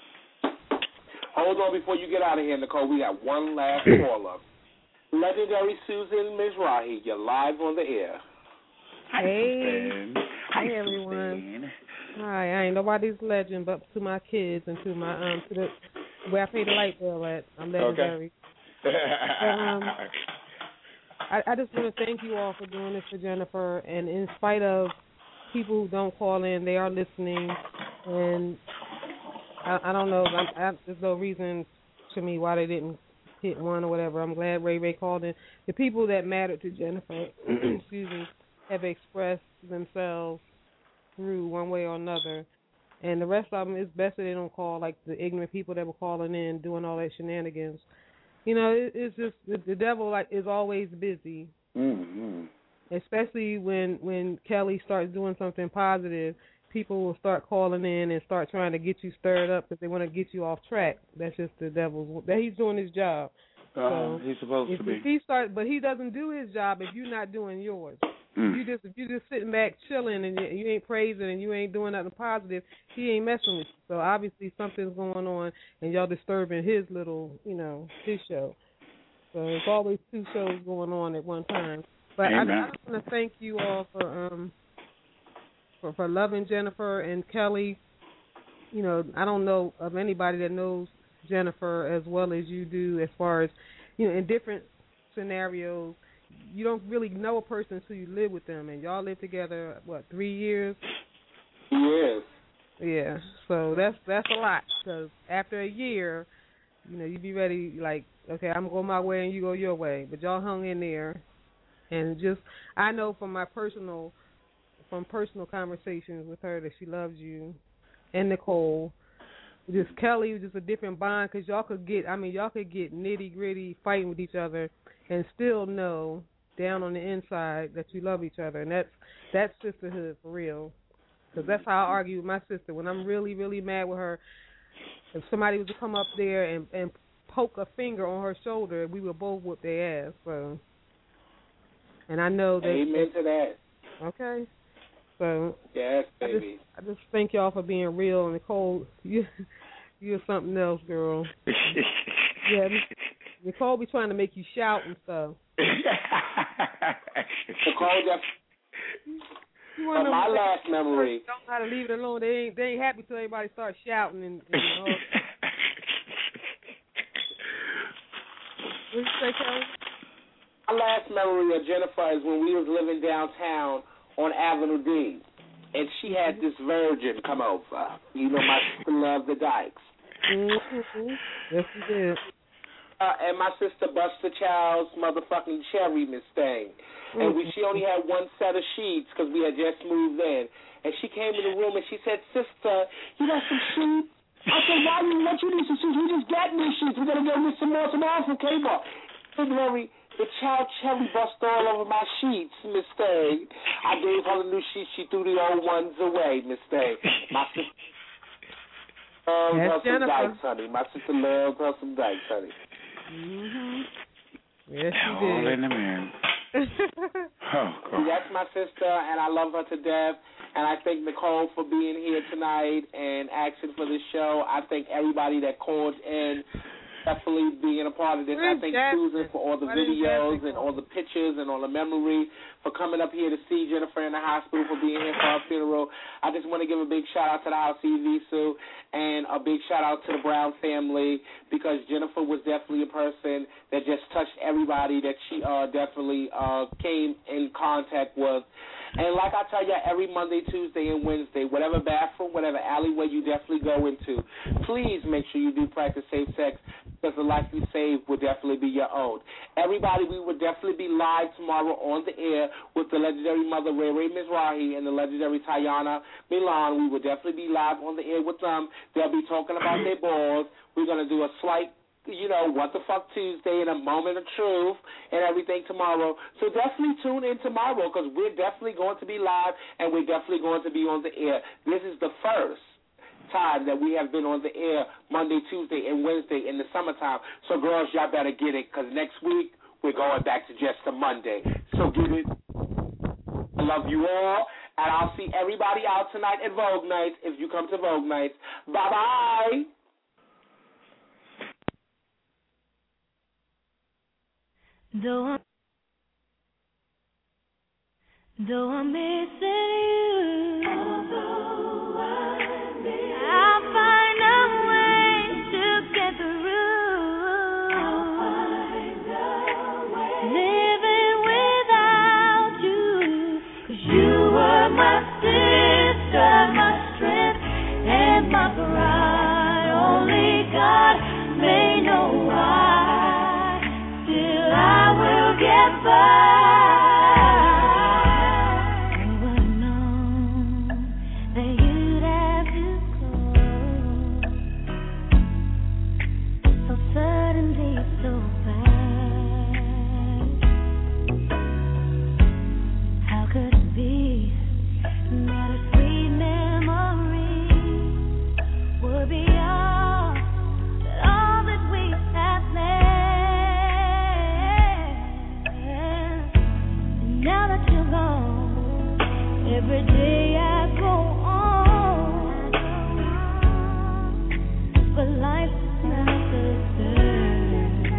Hold on before you get out of here, Nicole. We got one last caller. Legendary Susan Mizrahi, you're live on the air. Hey. Hi, everyone. Hi, I ain't nobody's legend but to my kids and to my um to the where I pay the light bill at. I'm legendary. Okay. um, I, I just want to thank you all for doing this for Jennifer, and in spite of people who don't call in, they are listening, and I, I don't know, I, I, there's no reason to me why they didn't hit one or whatever. I'm glad Ray Ray called in. The people that mattered to Jennifer, excuse me, have expressed themselves through one way or another, and the rest of them, it's best that they don't call, like the ignorant people that were calling in doing all that shenanigans. You know, it, it's just the, the devil like is always busy, mm-hmm. especially when when Kelly starts doing something positive. People will start calling in and start trying to get you stirred up because they want to get you off track. That's just the devil's. That he's doing his job. Uh, so he's supposed if, to be. If he start, but he doesn't do his job if you're not doing yours. Mm. You just if you just sitting back chilling and you, you ain't praising and you ain't doing nothing positive, he ain't messing with you. So obviously something's going on and y'all disturbing his little, you know, his show. So there's always two shows going on at one time. But I, I just want to thank you all for um for for loving Jennifer and Kelly. You know, I don't know of anybody that knows Jennifer as well as you do, as far as, you know, in different scenarios. You don't really know a person until you live with them, and y'all live together, what, three years? Yes. Yeah, so that's that's a lot, because after a year, you know, you be ready, like, okay, I'm going my way and you go your way, but y'all hung in there, and just, I know from my personal, from personal conversations with her that she loves you, and Nicole. Just Kelly was just a different bond, because y'all could get, I mean, y'all could get nitty-gritty fighting with each other and still know down on the inside that you love each other. And that's that's sisterhood for real. Because that's how I argue with my sister. When I'm really, really mad with her, if somebody was to come up there and, and poke a finger on her shoulder, we would both whoop their ass. So, and I know that. Amen to that. Okay. So yes, baby. I just, I just thank y'all for being real. Nicole, you, you're something else, girl. Yeah, Nicole be trying to make you shout and stuff. Nicole, just, you uh, my last memory. Don't know how to leave it alone. They ain't they ain't happy till everybody starts shouting and. and all. What you say, Kelly? My last memory of Jennifer is when we was living downtown on Avenue D, and she had this virgin come over. You know, my sister loved the Dykes. Mm-hmm. Yes, she did. Uh, and my sister Buster Child's motherfucking Cherry Miss Thing. And we, she only had one set of sheets because we had just moved in. And she came in the room and she said, "Sister, you got some sheets?" I said, "Why do you want you need some sheets? We just got new sheets. We're going to go get some more, some more from Kmart." Very, the child cherry bust all over my sheets, Miss Thing. I gave her the new sheets. She threw the old ones away, Miss Thing. My sister loves her some Dykes, honey. My sister loves her some Dykes, honey. Mm-hmm. Yes, she all did. All in the man. Oh, God. That's my sister, and I love her to death. And I thank Nicole for being here tonight and asking for this show. I thank everybody that called in, definitely being a part of this. Where's I thank Jasmine? Susan for all the Why videos and all the pictures and all the memory, for coming up here to see Jennifer in the hospital, for being here for her funeral. I just want to give a big shout-out to the House Evisu and a big shout-out to the Brown family, because Jennifer was definitely a person that just touched everybody that she uh, definitely uh, came in contact with. And like I tell you, every Monday, Tuesday, and Wednesday, whatever bathroom, whatever alleyway you definitely go into, please make sure you do practice safe sex, because the life you save will definitely be your own. Everybody, we will definitely be live tomorrow on the air with the legendary mother Ray Ray Mizrahi and the legendary Tayana Milan. We will definitely be live on the air with them. They'll be talking about their balls. We're going to do a slight, you know, What the Fuck Tuesday and a moment of truth and everything tomorrow. So definitely tune in tomorrow, because we're definitely going to be live and we're definitely going to be on the air. This is the first time that we have been on the air Monday, Tuesday, and Wednesday in the summertime. So, girls, y'all better get it, because next week we're going back to just a Monday. So get it. I love you all, and I'll see everybody out tonight at Vogue Nights if you come to Vogue Nights. Bye-bye. Though I'm, though I'm missing you, although I miss, I'll find a way to get through. I'll find a way. Living without you, 'cause you were my sister, my strength, and my pride. Only God may know why. Still I will get by. Every day I go on, but life is not the same.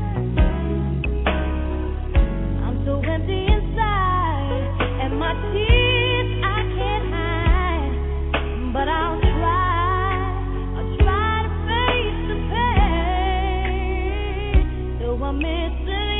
I'm so empty inside, and my tears I can't hide. But I'll try, I'll try to face the pain. Though I'm missing